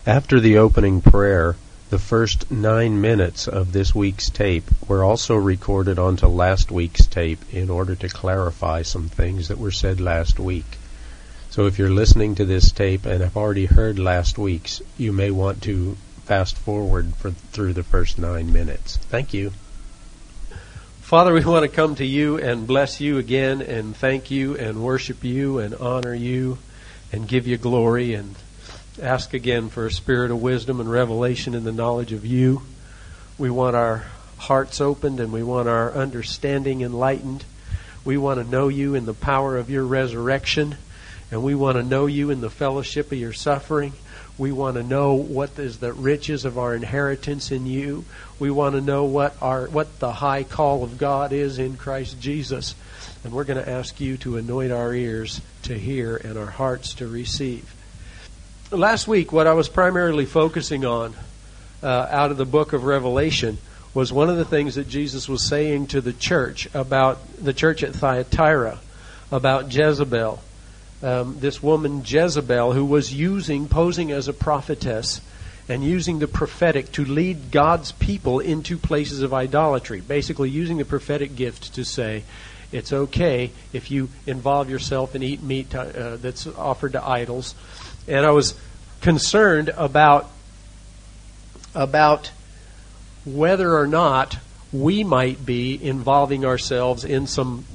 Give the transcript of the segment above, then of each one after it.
After the opening prayer, the first 9 minutes of this week's tape were also recorded onto last week's tape in order to clarify some things that were said last week. So if you're listening to this tape and have already heard last week's, you may want to fast forward through the first 9 minutes. Thank you. Father, we want to come to you and bless you again and thank you and worship you and honor you and give you glory and ask again for a spirit of wisdom and revelation in the knowledge of you. We want our hearts opened and we want our understanding enlightened. We want to know you in the power of your resurrection, and we want to know you in the fellowship of your suffering. We want to know what is the riches of our inheritance in you. We want to know what the high call of God is in Christ Jesus. And we're going to ask you to anoint our ears to hear and our hearts to receive. Last week, what I was primarily focusing on out of the book of Revelation was one of the things that Jesus was saying to the church about the church at Thyatira, about Jezebel. This woman Jezebel, who was posing as a prophetess and using the prophetic to lead God's people into places of idolatry. Basically using the prophetic gift to say, it's okay if you involve yourself and eat meat that's offered to idols. And I was concerned about whether or not we might be involving ourselves in some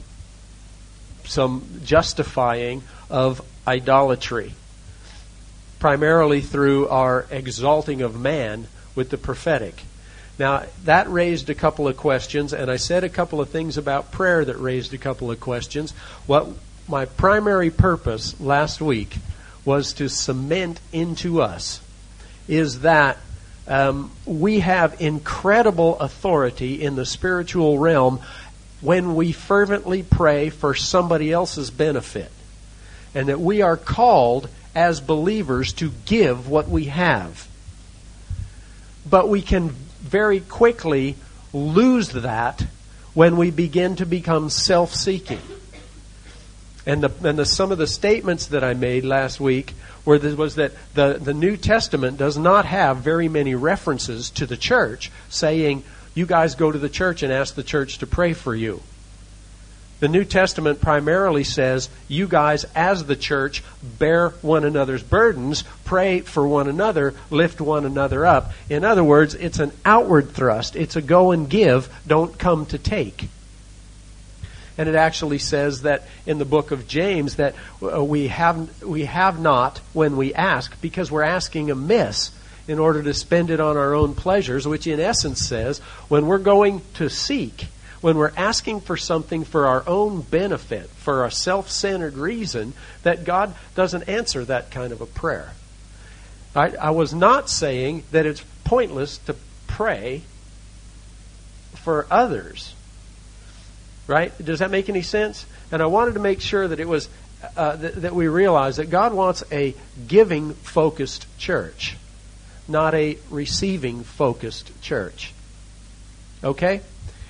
justifying of idolatry, primarily through our exalting of man with the prophetic. Now, that raised a couple of questions, and I said a couple of things about prayer that raised a couple of questions. What my primary purpose last week was to cement into us is that we have incredible authority in the spiritual realm when we fervently pray for somebody else's benefit, and that we are called as believers to give what we have. But we can very quickly lose that when we begin to become self-seeking. And some of the statements that I made last week was that the New Testament does not have very many references to the church saying, you guys go to the church and ask the church to pray for you. The New Testament primarily says, you guys as the church bear one another's burdens, pray for one another, lift one another up. In other words, it's an outward thrust. It's a go and give, don't come to take. And it actually says that in the book of James that we have not when we ask, because we're asking amiss in order to spend it on our own pleasures, which in essence says when we're going to seek, when we're asking for something for our own benefit, for a self-centered reason, that God doesn't answer that kind of a prayer. I was not saying that it's pointless to pray for others. Right? Does that make any sense? And I wanted to make sure that it was that we realize that God wants a giving-focused church, not a receiving-focused church. Okay?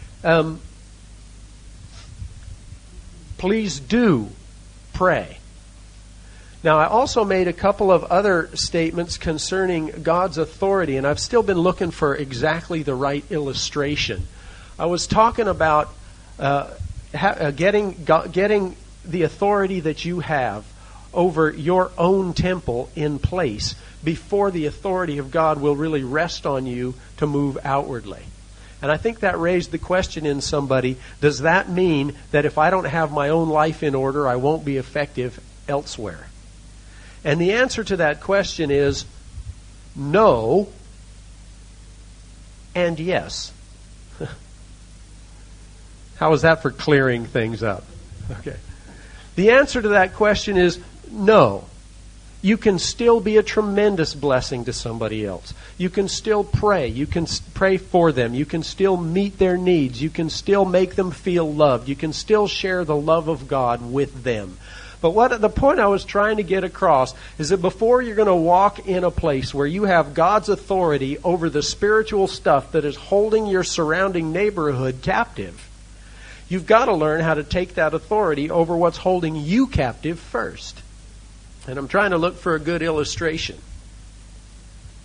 Please do pray. Now, I also made a couple of other statements concerning God's authority, and I've still been looking for exactly the right illustration. I was talking about getting the authority that you have over your own temple in place before the authority of God will really rest on you to move outwardly. And I think that raised the question in somebody, does that mean that if I don't have my own life in order, I won't be effective elsewhere? And the answer to that question is no and yes. How is that for clearing things up? Okay. The answer to that question is no. You can still be a tremendous blessing to somebody else. You can still pray. You can pray for them. You can still meet their needs. You can still make them feel loved. You can still share the love of God with them. But the point I was trying to get across is that before you're going to walk in a place where you have God's authority over the spiritual stuff that is holding your surrounding neighborhood captive, you've got to learn how to take that authority over what's holding you captive first. And I'm trying to look for a good illustration.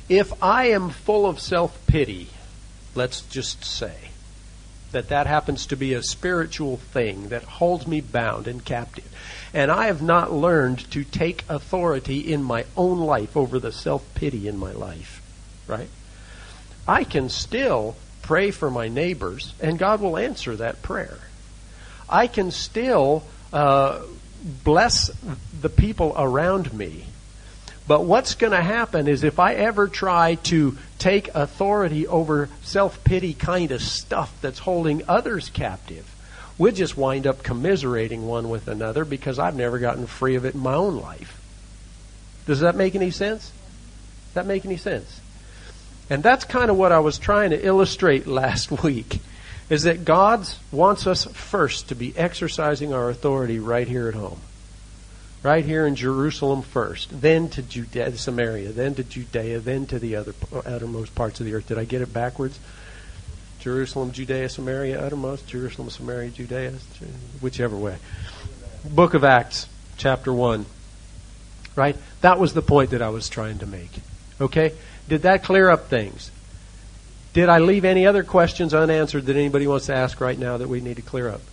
If I am full of self-pity, let's just say that happens to be a spiritual thing that holds me bound and captive, and I have not learned to take authority in my own life over the self-pity in my life, right? I can still pray for my neighbors, and God will answer that prayer. I can still bless the people around me. But what's going to happen is if I ever try to take authority over self-pity kind of stuff that's holding others captive, we'll just wind up commiserating one with another because I've never gotten free of it in my own life. Does that make any sense? Does that make any sense? And that's kind of what I was trying to illustrate last week, is that God wants us first to be exercising our authority right here at home. Right here in Jerusalem first, then to Judea, Samaria, then to Judea, then to the outermost parts of the earth. Did I get it backwards? Jerusalem, Judea, Samaria, outermost, Jerusalem, Samaria, Judea, whichever way. Book of Acts, chapter 1. Right? That was the point that I was trying to make. Okay? Did that clear up things? Did I leave any other questions unanswered that anybody wants to ask right now that we need to clear up?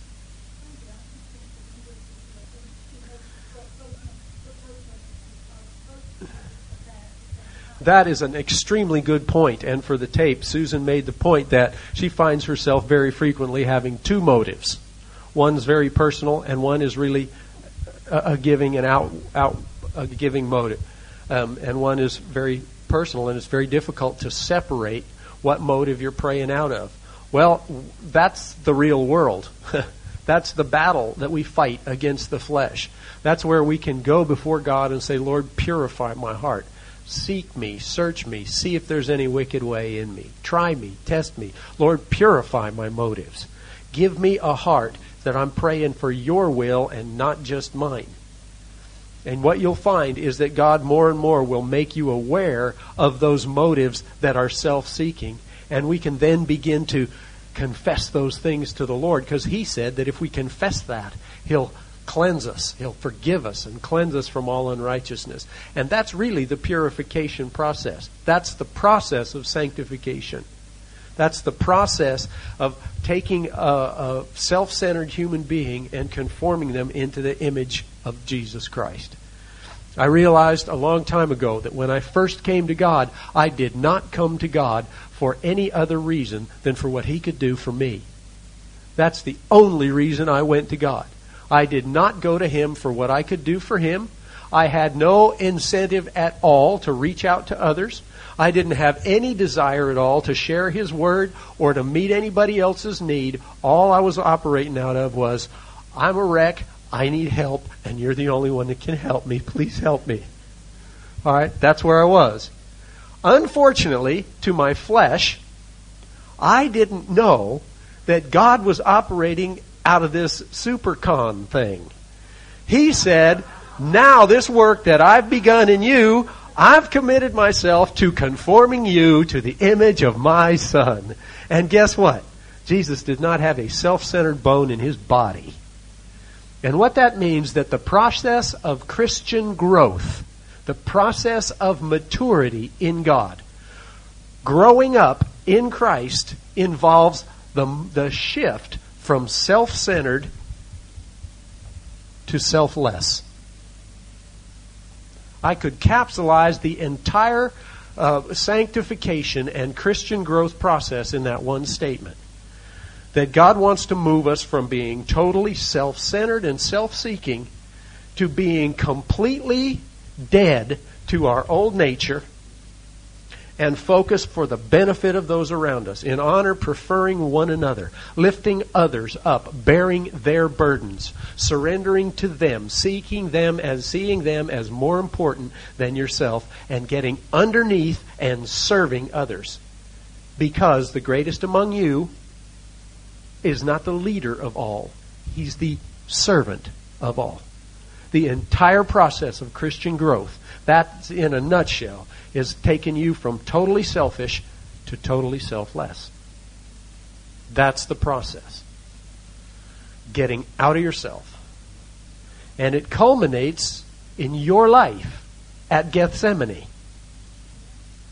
That is an extremely good point. And for the tape, Susan made the point that she finds herself very frequently having two motives. One's very personal, and one is really a giving and a giving motive. And one is very personal, and it's very difficult to separate what motive you're praying out of. Well, that's the real world. That's the battle that we fight against the flesh. That's where we can go before God and say, Lord, purify my heart. Seek me, search me, see if there's any wicked way in me. Try me, test me. Lord, purify my motives. Give me a heart that I'm praying for your will and not just mine. And what you'll find is that God more and more will make you aware of those motives that are self-seeking. And we can then begin to confess those things to the Lord, because He said that if we confess that, He'll cleanse us. He'll forgive us and cleanse us from all unrighteousness. And that's really the purification process. That's the process of sanctification. That's the process of taking a self-centered human being and conforming them into the image of Jesus Christ. I realized a long time ago that when I first came to God, I did not come to God for any other reason than for what He could do for me. That's the only reason I went to God. I did not go to Him for what I could do for Him. I had no incentive at all to reach out to others. I didn't have any desire at all to share His word or to meet anybody else's need. All I was operating out of was, I'm a wreck, I need help, and you're the only one that can help me. Please help me. All right, that's where I was. Unfortunately, to my flesh, I didn't know that God was operating out of this supercon thing. He said, now this work that I've begun in you, I've committed myself to conforming you to the image of my Son. And guess what? Jesus did not have a self-centered bone in His body. And what that means, that the process of Christian growth, the process of maturity in God, growing up in Christ, involves the shift from self-centered to selfless. I could capsulize the entire sanctification and Christian growth process in that one statement. That God wants to move us from being totally self-centered and self-seeking to being completely dead to our old nature and focus for the benefit of those around us, in honor, preferring one another, lifting others up, bearing their burdens, surrendering to them, seeking them and seeing them as more important than yourself, and getting underneath and serving others. Because the greatest among you is not the leader of all. He's the servant of all. The entire process of Christian growth, that in a nutshell, is taking you from totally selfish to totally selfless. That's the process. Getting out of yourself. And it culminates in your life at Gethsemane.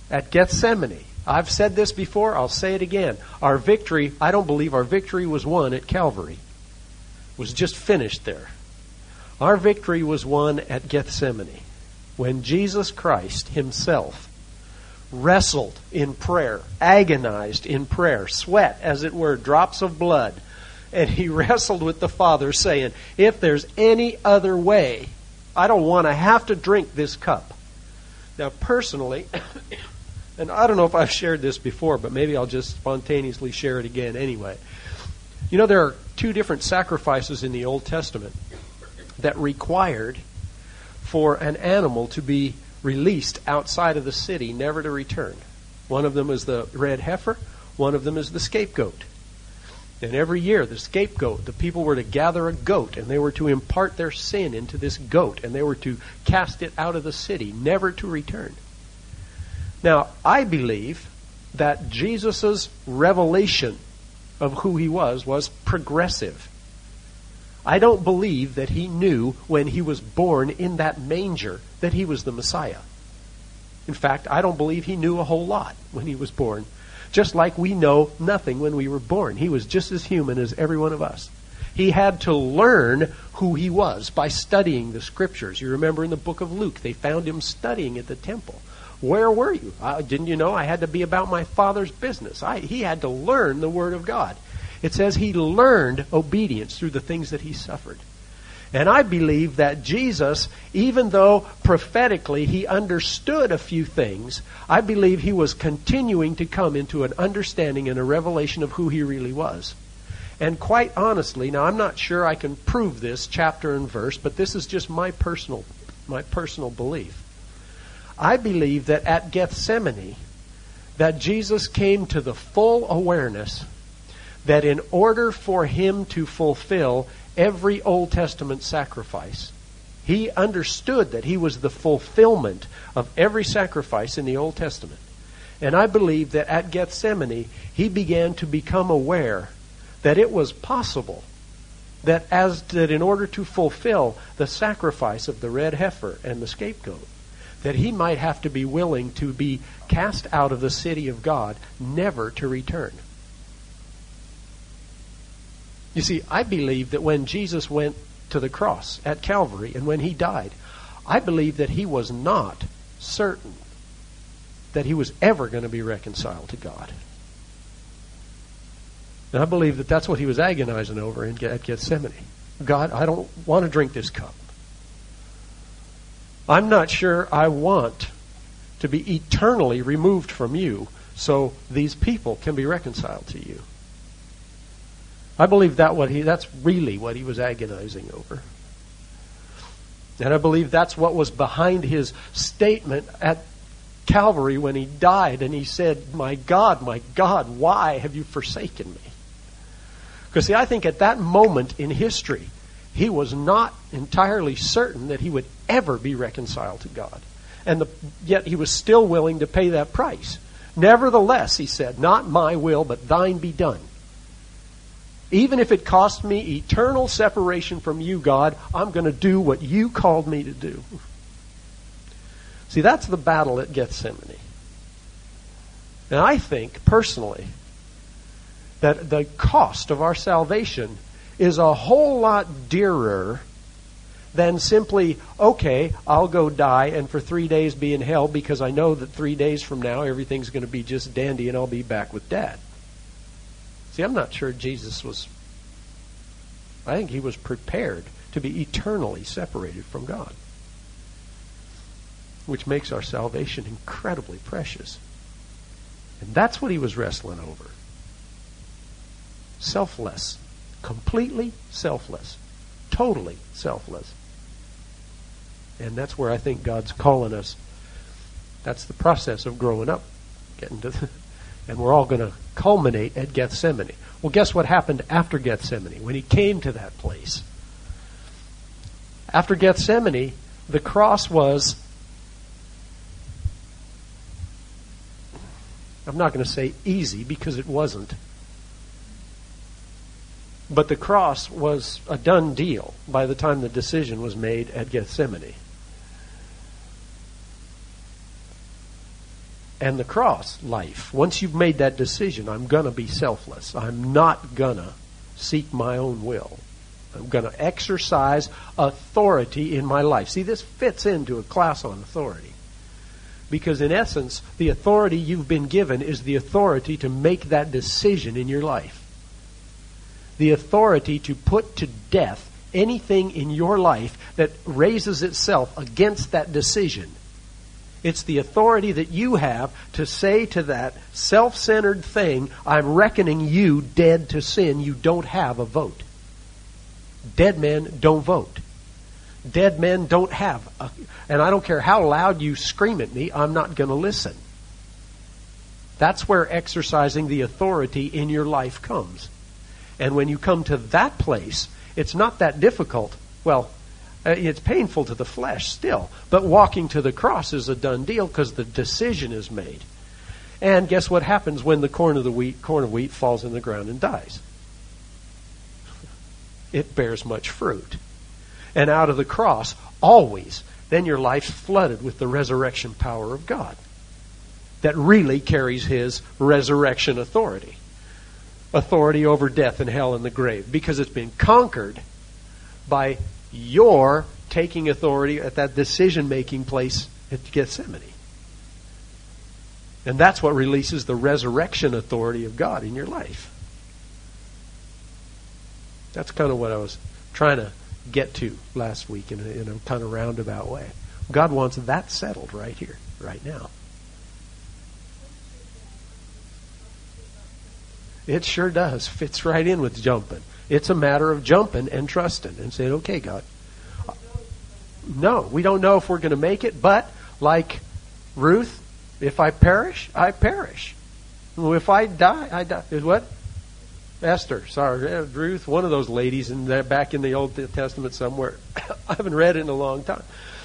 at Gethsemane. I've said this before, I'll say it again. Our victory, I don't believe our victory was won at Calvary. It was just finished there. Our victory was won at Gethsemane, when Jesus Christ himself wrestled in prayer, agonized in prayer, sweat, as it were, drops of blood. And he wrestled with the Father, saying, if there's any other way, I don't want to have to drink this cup. Now, personally, and I don't know if I've shared this before, but maybe I'll just spontaneously share it again anyway. You know, there are two different sacrifices in the Old Testament that required for an animal to be released outside of the city, never to return. One of them is the red heifer, one of them is the scapegoat. And every year, the scapegoat, the people were to gather a goat, and they were to impart their sin into this goat, and they were to cast it out of the city, never to return. Now, I believe that Jesus' revelation of who he was progressive. I don't believe that he knew when he was born in that manger that he was the Messiah. In fact, I don't believe he knew a whole lot when he was born. Just like we know nothing when we were born. He was just as human as every one of us. He had to learn who he was by studying the Scriptures. You remember in the book of Luke, they found him studying at the temple. Where were you? Didn't you know I had to be about my Father's business? He had to learn the Word of God. It says he learned obedience through the things that he suffered. And I believe that Jesus, even though prophetically he understood a few things, I believe he was continuing to come into an understanding and a revelation of who he really was. And quite honestly, now I'm not sure I can prove this chapter and verse, but this is just my personal belief. I believe that at Gethsemane, that Jesus came to the full awareness that in order for him to fulfill every Old Testament sacrifice, he understood that he was the fulfillment of every sacrifice in the Old Testament. And I believe that at Gethsemane, he began to become aware that it was possible that in order to fulfill the sacrifice of the red heifer and the scapegoat, that he might have to be willing to be cast out of the city of God, never to return. You see, I believe that when Jesus went to the cross at Calvary and when he died, I believe that he was not certain that he was ever going to be reconciled to God. And I believe that that's what he was agonizing over at Gethsemane. God, I don't want to drink this cup. I'm not sure I want to be eternally removed from you so these people can be reconciled to you. I believe that's really what he was agonizing over. And I believe that's what was behind his statement at Calvary when he died and he said, my God, why have you forsaken me? Because see, I think at that moment in history, he was not entirely certain that he would ever be reconciled to God. And yet he was still willing to pay that price. Nevertheless, he said, not my will, but thine be done. Even if it costs me eternal separation from you, God, I'm going to do what you called me to do. See, that's the battle at Gethsemane. And I think, personally, that the cost of our salvation is a whole lot dearer than simply, okay, I'll go die and for 3 days be in hell because I know that 3 days from now everything's going to be just dandy and I'll be back with Dad. See, I'm not sure I think he was prepared to be eternally separated from God, which makes our salvation incredibly precious. And that's what he was wrestling over. Selfless. Completely selfless. Totally selfless. And that's where I think God's calling us. That's the process of growing up. And we're all going to culminate at Gethsemane. Well, guess what happened after Gethsemane, when he came to that place? After Gethsemane, the cross was, I'm not going to say easy because it wasn't, but the cross was a done deal by the time the decision was made at Gethsemane. and the cross life. Once you've made that decision, I'm going to be selfless. I'm not going to seek my own will. I'm going to exercise authority in my life. See, this fits into a class on authority. Because in essence, the authority you've been given is the authority to make that decision in your life. The authority to put to death anything in your life that raises itself against that decision. It's the authority that you have to say to that self-centered thing, I'm reckoning you dead to sin. You don't have a vote. Dead men don't vote. Dead men don't have and I don't care how loud you scream at me, I'm not going to listen. That's where exercising the authority in your life comes. And when you come to that place, it's not that difficult. Well, it's painful to the flesh still, but walking to the cross is a done deal because the decision is made. And guess what happens when the corn of wheat falls in the ground and dies? It bears much fruit. And out of the cross, always, then your life's flooded with the resurrection power of God that really carries His resurrection authority. Authority over death and hell and the grave. Because it's been conquered by your taking authority at that decision-making place at Gethsemane. And that's what releases the resurrection authority of God in your life. That's kind of what I was trying to get to last week in a kind of roundabout way. God wants that settled right here, right now. It sure does. Fits right in with jumping. It's a matter of jumping and trusting and saying, okay, God. No, we don't know if we're going to make it, but like Ruth, if I perish, I perish. If I die, I die. What? Esther, sorry, Ruth, one of those ladies back in the Old Testament somewhere. I haven't read it in a long time.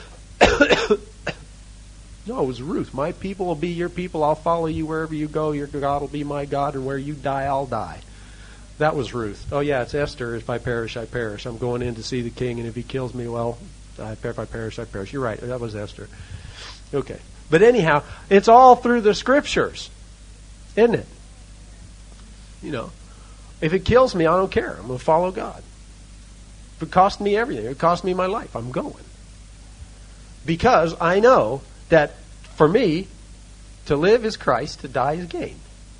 No, it was Ruth. My people will be your people. I'll follow you wherever you go. Your God will be my God, and where you die, I'll die. That was Ruth. Oh, yeah, it's Esther. If I perish, I perish. I'm going in to see the king, and if he kills me, well, if I perish, I perish. You're right. That was Esther. Okay. But anyhow, it's all through the Scriptures, isn't it? You know. If it kills me, I don't care. I'm going to follow God. If it costs me everything, it costs me my life, I'm going. Because I know that for me, to live is Christ, to die is gain.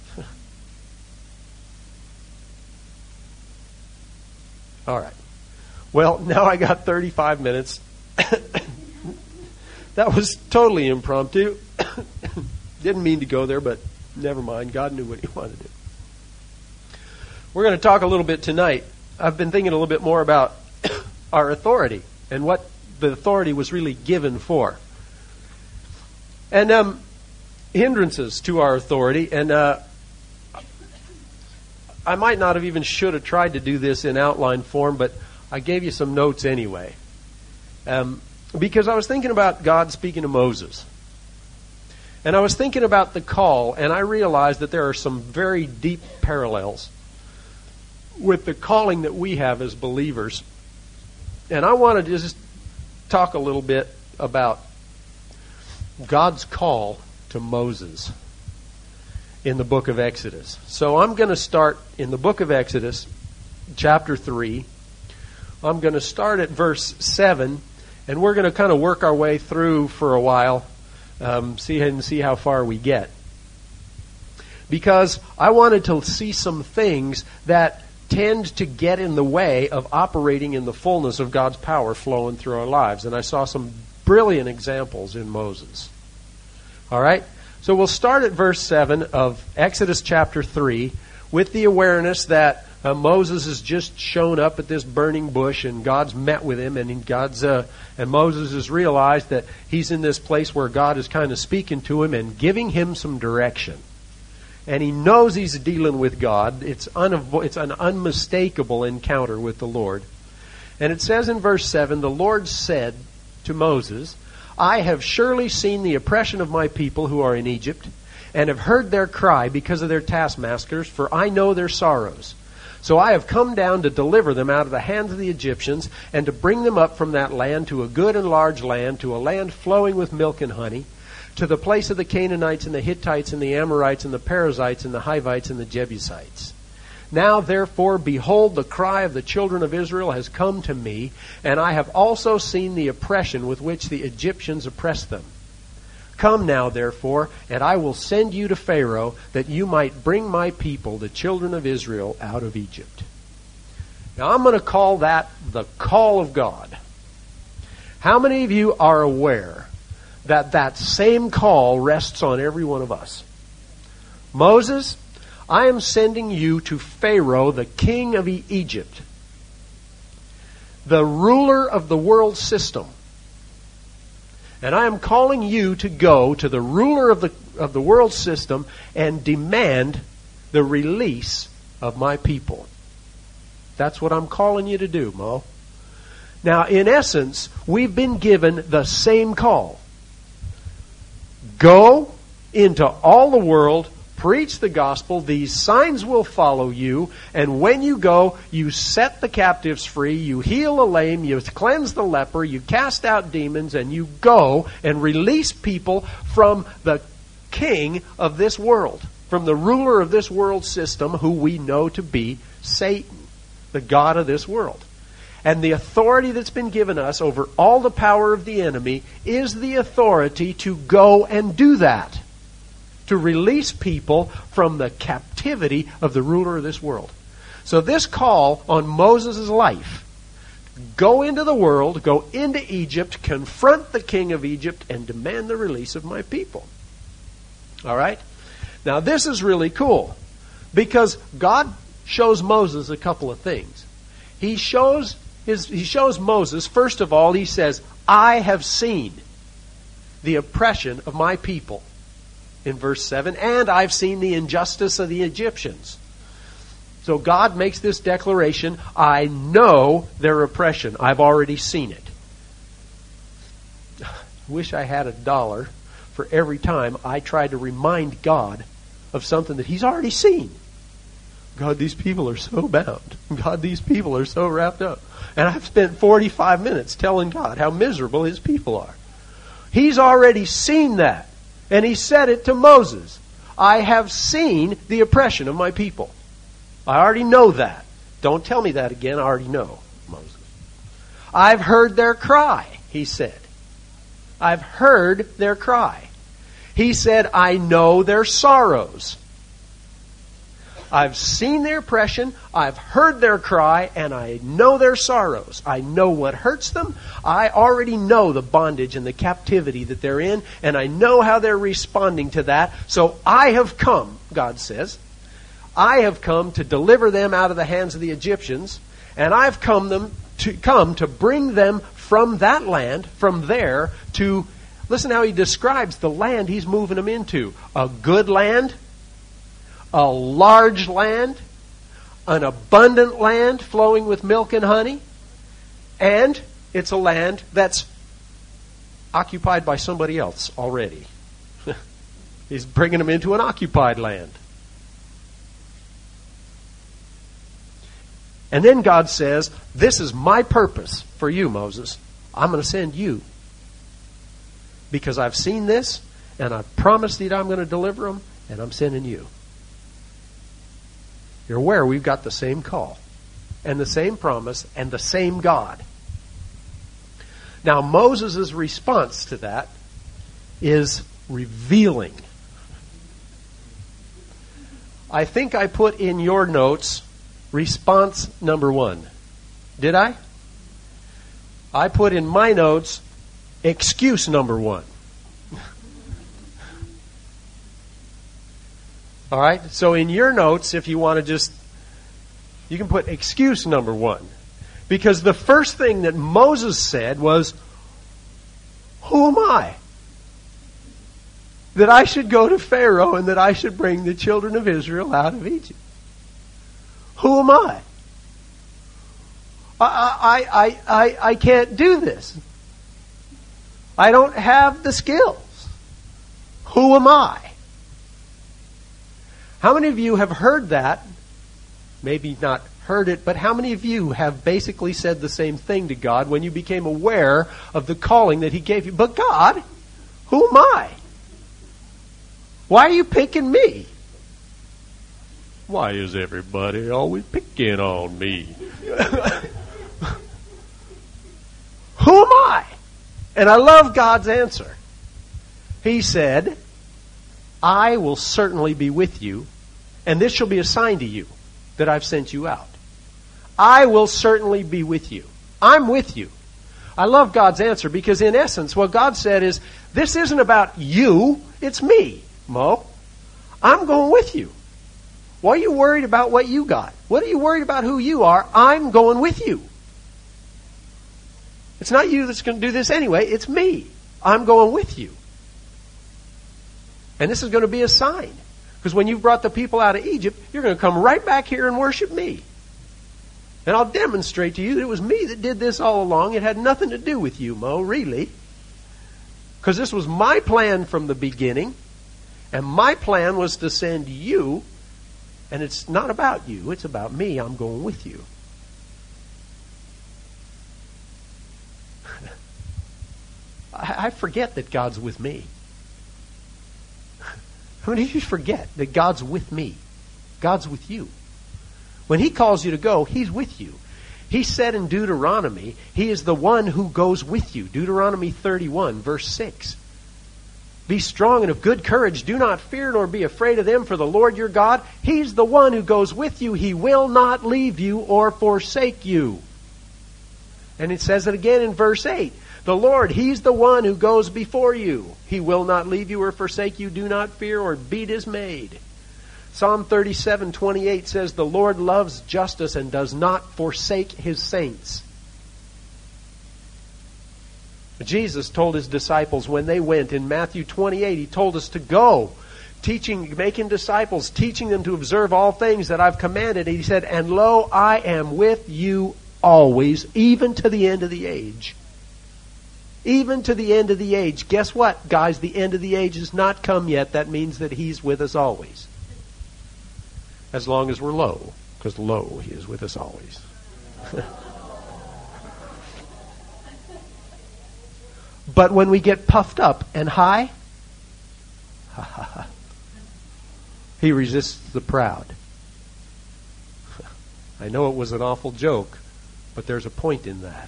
All right. Well, now I got 35 minutes. That was totally impromptu. Didn't mean to go there, but never mind. God knew what He wanted to do. We're going to talk a little bit tonight. I've been thinking a little bit more about our authority and what the authority was really given for. And hindrances to our authority. And I might not have even should have tried to do this in outline form, but I gave you some notes anyway. Because I was thinking about God speaking to Moses. And I was thinking about the call, and I realized that there are some very deep parallels with the calling that we have as believers. And I want to just talk a little bit about God's call to Moses in the book of Exodus. So I'm going to start in the book of Exodus, chapter 3. I'm going to start at verse 7, and we're going to kind of work our way through for a while, see how far we get. Because I wanted to see some things that tend to get in the way of operating in the fullness of God's power flowing through our lives. And I saw some brilliant examples in Moses. All right? So we'll start at verse 7 of Exodus chapter 3 with the awareness that Moses has just shown up at this burning bush, and God's met with him, and and Moses has realized that he's in this place where God is kind of speaking to him and giving him some direction. And he knows he's dealing with God. It's an unmistakable encounter with the Lord. And it says in verse 7, the Lord said to Moses, I have surely seen the oppression of my people who are in Egypt, and have heard their cry because of their taskmasters, for I know their sorrows. So I have come down to deliver them out of the hands of the Egyptians, and to bring them up from that land to a good and large land, to a land flowing with milk and honey, to the place of the Canaanites and the Hittites and the Amorites and the Perizzites and the Hivites and the Jebusites. Now, therefore, behold, the cry of the children of Israel has come to me, and I have also seen the oppression with which the Egyptians oppress them. Come now, therefore, and I will send you to Pharaoh, that you might bring my people, the children of Israel, out of Egypt. Now, I'm going to call that the call of God. How many of you are aware that that same call rests on every one of us? Moses, I am sending you to Pharaoh, the king of Egypt, the ruler of the world system. And I am calling you to go to the ruler of the world system and demand the release of my people. That's what I'm calling you to do, Mo. Now, in essence, we've been given the same call. Go into all the world, preach the gospel, these signs will follow you, and when you go, you set the captives free, you heal the lame, you cleanse the leper, you cast out demons, and you go and release people from the king of this world, from the ruler of this world system, who we know to be Satan, the god of this world. And the authority that's been given us over all the power of the enemy is the authority to go and do that. To release people from the captivity of the ruler of this world. So this call on Moses' life, go into the world, go into Egypt, confront the king of Egypt, and demand the release of my people. All right? Now this is really cool, because God shows Moses a couple of things. He shows Moses, first of all, he says, I have seen the oppression of my people. In verse 7, and I've seen the injustice of the Egyptians. So God makes this declaration, I know their oppression. I've already seen it. I wish I had $1 for every time I tried to remind God of something that He's already seen. God, these people are so bound. God, these people are so wrapped up. And I've spent 45 minutes telling God how miserable His people are. He's already seen that. And He said it to Moses. I have seen the oppression of my people. I already know that. Don't tell me that again. I already know, Moses. I've heard their cry, He said. I've heard their cry. He said, I know their sorrows. I've seen their oppression, I've heard their cry, and I know their sorrows. I know what hurts them. I already know the bondage and the captivity that they're in, and I know how they're responding to that. So I have come, God says, I have come to deliver them out of the hands of the Egyptians, and I've come to bring them from that land, from there, to, listen how He describes the land He's moving them into. A good land, a large land, an abundant land flowing with milk and honey, and it's a land that's occupied by somebody else already. He's bringing them into an occupied land. And then God says, this is my purpose for you, Moses. I'm going to send you. Because I've seen this, and I've promised that I'm going to deliver them, and I'm sending you. You're aware we've got the same call, and the same promise, and the same God. Now, Moses' response to that is revealing. I think I put in your notes response number 1. Did I? I put in my notes excuse number 1. All right? So in your notes, if you want to you can put excuse number 1. Because the first thing that Moses said was, who am I? That I should go to Pharaoh and that I should bring the children of Israel out of Egypt. Who am I? I can't do this. I don't have the skills. Who am I? How many of you have heard that? Maybe not heard it, but how many of you have basically said the same thing to God when you became aware of the calling that He gave you? But God, who am I? Why are you picking me? Why is everybody always picking on me? Who am I? And I love God's answer. He said, I will certainly be with you, and this shall be a sign to you that I've sent you out. I will certainly be with you. I'm with you. I love God's answer because in essence what God said is, this isn't about you, it's me, Mo. I'm going with you. Why are you worried about what you got? What are you worried about who you are? I'm going with you. It's not you that's going to do this anyway, it's me. I'm going with you. And this is going to be a sign. Because when you brought the people out of Egypt, you're going to come right back here and worship me. And I'll demonstrate to you that it was me that did this all along. It had nothing to do with you, Mo, really. Because this was my plan from the beginning. And my plan was to send you. And it's not about you. It's about me. I'm going with you. I forget that God's with me. How many of you forget that God's with me? God's with you. When He calls you to go, He's with you. He said in Deuteronomy, He is the one who goes with you. Deuteronomy 31, verse 6. Be strong and of good courage. Do not fear nor be afraid of them, for the Lord your God, He's the one who goes with you. He will not leave you or forsake you. And it says it again in verse 8. The Lord, He's the one who goes before you. He will not leave you or forsake you. Do not fear or be dismayed. Psalm 37:28 says, the Lord loves justice and does not forsake His saints. Jesus told His disciples when they went in Matthew 28, He told us to go, teaching, making disciples, teaching them to observe all things that I've commanded. He said, and lo, I am with you always, even to the end of the age. Even to the end of the age. Guess what, guys? The end of the age has not come yet. That means that He's with us always. As long as we're low. Because lo, He is with us always. But when we get puffed up and high, He resists the proud. I know it was an awful joke, but there's a point in that.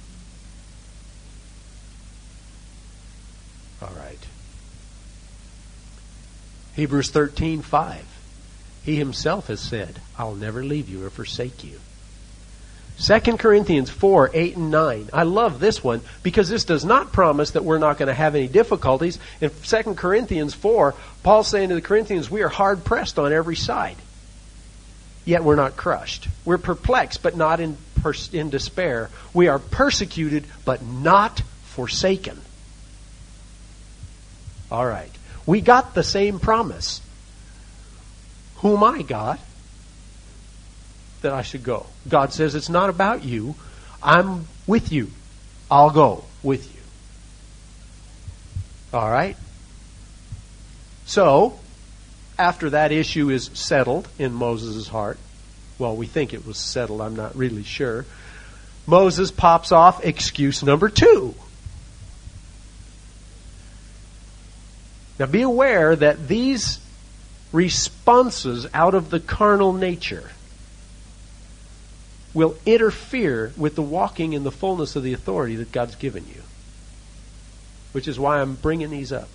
All right. Hebrews 13:5. He Himself has said, I'll never leave you or forsake you. 2 Corinthians 4:8 and 9. I love this one because this does not promise that we're not going to have any difficulties. In 2 Corinthians 4, Paul's saying to the Corinthians, we are hard pressed on every side. Yet we're not crushed. We're perplexed, but not in despair. We are persecuted, but not forsaken. All right. We got the same promise. Who am I, God, that I should go? God says it's not about you. I'm with you. I'll go with you. All right? So, after that issue is settled in Moses' heart, well, we think it was settled. I'm not really sure. Moses pops off excuse number 2. Now be aware that these responses out of the carnal nature will interfere with the walking in the fullness of the authority that God's given you. Which is why I'm bringing these up.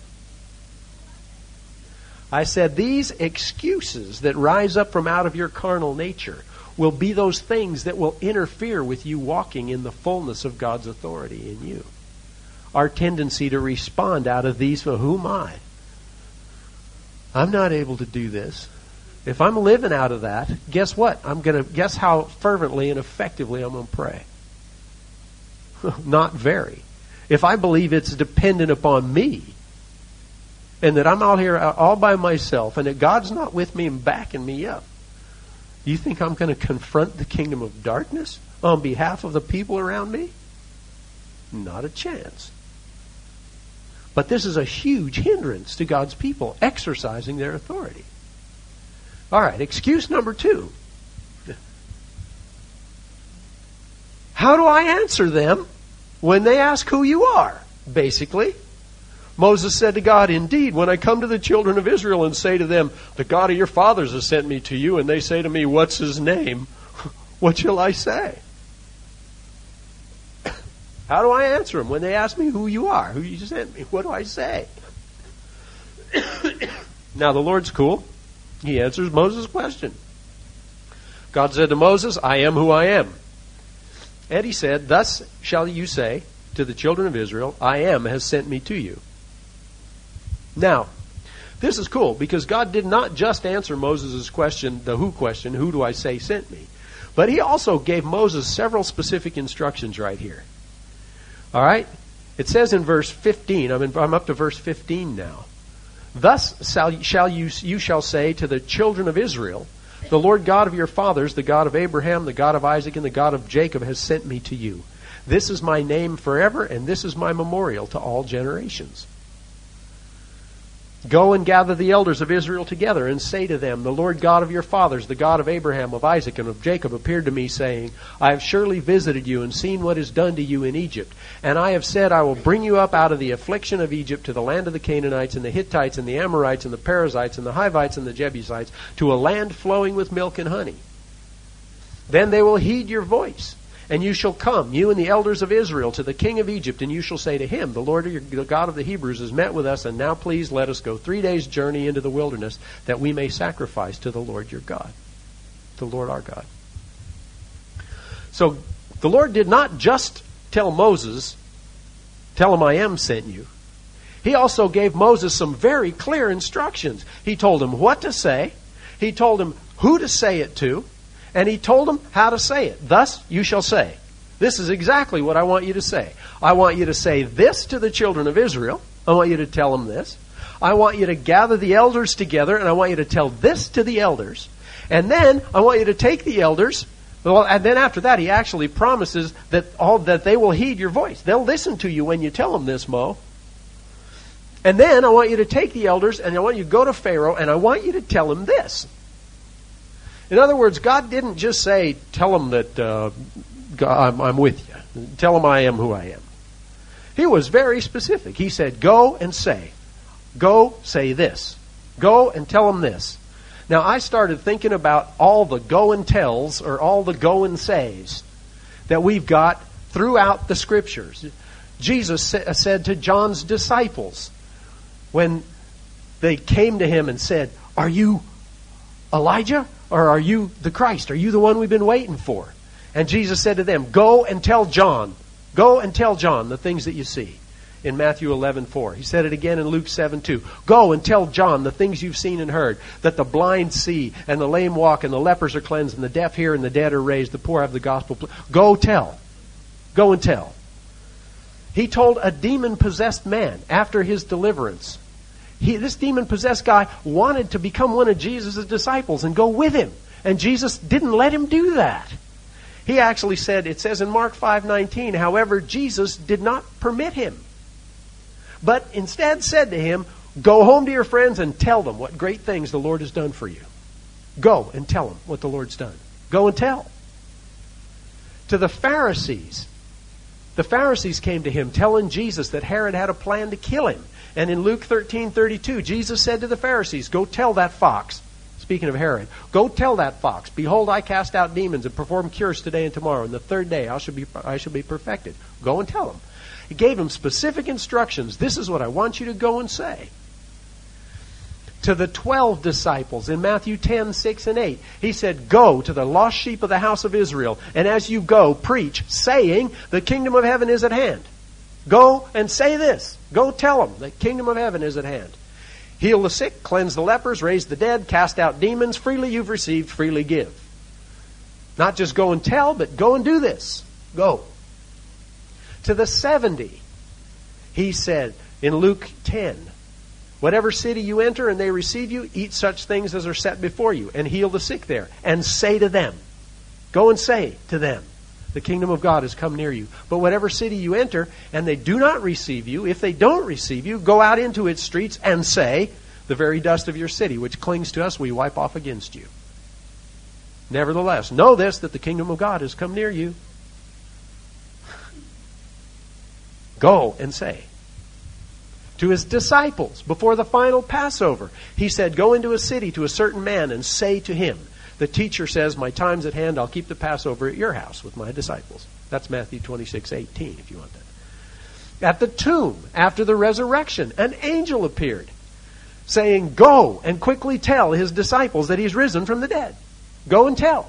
I said these excuses that rise up from out of your carnal nature will be those things that will interfere with you walking in the fullness of God's authority in you. Our tendency to respond out of these, well, who am I? I'm not able to do this. If I'm living out of that, guess what? Guess how fervently and effectively I'm going to pray. Not very. If I believe it's dependent upon me, and that I'm out here all by myself, and that God's not with me and backing me up, you think I'm going to confront the kingdom of darkness on behalf of the people around me? Not a chance. But this is a huge hindrance to God's people exercising their authority. All right, excuse number 2. How do I answer them when they ask who you are? Basically, Moses said to God, "Indeed, when I come to the children of Israel and say to them, 'The God of your fathers has sent me to you,' and they say to me, 'What's his name?' what shall I say?" How do I answer them when they ask me who you are, who you sent me? What do I say? Now the Lord's cool. He answers Moses' question. God said to Moses, "I am who I am." And he said, "Thus shall you say to the children of Israel, 'I am has sent me to you.'" Now, this is cool because God did not just answer Moses' question, the who question, who do I say sent me? But he also gave Moses several specific instructions right here. All right? It says in verse 15, I'm up to verse 15 now. "Thus you shall say to the children of Israel, 'The Lord God of your fathers, the God of Abraham, the God of Isaac, and the God of Jacob has sent me to you. This is my name forever, and this is my memorial to all generations. Go and gather the elders of Israel together and say to them, 'The Lord God of your fathers, the God of Abraham, of Isaac, and of Jacob appeared to me, saying, I have surely visited you and seen what is done to you in Egypt. And I have said, I will bring you up out of the affliction of Egypt to the land of the Canaanites and the Hittites and the Amorites and the Perizzites and the Hivites and the Jebusites, to a land flowing with milk and honey. Then they will heed your voice. And you shall come, you and the elders of Israel, to the king of Egypt, and you shall say to him, The Lord, the God of the Hebrews, has met with us, and now please let us go 3 days' journey into the wilderness, that we may sacrifice to the Lord your God, the Lord our God.'" So the Lord did not just tell Moses, "Tell him I am sent you." He also gave Moses some very clear instructions. He told him what to say, he told him who to say it to, and he told them how to say it. "Thus you shall say." This is exactly what I want you to say. I want you to say this to the children of Israel. I want you to tell them this. I want you to gather the elders together, and I want you to tell this to the elders. And then I want you to take the elders. Well, and then after that, he actually promises that they will heed your voice. They'll listen to you when you tell them this, Mo. And then I want you to take the elders, and I want you to go to Pharaoh, and I want you to tell him this. In other words, God didn't just say, "Tell him that I'm with you. Tell him I am who I am." He was very specific. He said, "Go and say. Go say this. Go and tell him this." Now, I started thinking about all the go and tells, or all the go and says, that we've got throughout the Scriptures. Jesus said to John's disciples, when they came to him and said, "Are you Elijah? Or are you the Christ? Are you the one we've been waiting for?" And Jesus said to them, "Go and tell John. Go and tell John the things that you see." In Matthew 11:4. He said it again in Luke 7:2. "Go and tell John the things you've seen and heard, that the blind see, and the lame walk, and the lepers are cleansed, and the deaf hear, and the dead are raised, the poor have the gospel." Go tell. Go and tell. He told a demon-possessed man after his deliverance. This demon-possessed guy wanted to become one of Jesus' disciples and go with him. And Jesus didn't let him do that. He actually said, it says in Mark 5:19, however, Jesus did not permit him, but instead said to him, "Go home to your friends and tell them what great things the Lord has done for you." Go and tell them what the Lord's done. Go and tell. To the Pharisees came to him telling Jesus that Herod had a plan to kill him. And in Luke 13:32, Jesus said to the Pharisees, "Go tell that fox," speaking of Herod, "Go tell that fox, behold, I cast out demons and perform cures today and tomorrow, and the third day I shall be perfected." Go and tell them. He gave them specific instructions. This is what I want you to go and say. To the 12 disciples in Matthew 10:6 and 8, he said, "Go to the lost sheep of the house of Israel, and as you go, preach, saying, the kingdom of heaven is at hand." Go and say this. Go tell them the kingdom of heaven is at hand. Heal the sick, cleanse the lepers, raise the dead, cast out demons. Freely you've received, freely give. Not just go and tell, but go and do this. Go. To the 70, he said in Luke 10, "Whatever city you enter and they receive you, eat such things as are set before you, and heal the sick there, and say to them." Go and say to them, "The kingdom of God has come near you." But whatever city you enter and they do not receive you, if they don't receive you, go out into its streets and say, "The very dust of your city, which clings to us, we wipe off against you. Nevertheless, know this, that the kingdom of God has come near you." Go and say. to his disciples before the final Passover. He said, go into a city to a certain man and say to him, the teacher says, my time's at hand, I'll keep the Passover at your house with my disciples. That's Matthew 26:18, if you want that. At the tomb, after the resurrection, an angel appeared, saying, go and quickly tell his disciples that he's risen from the dead. Go and tell.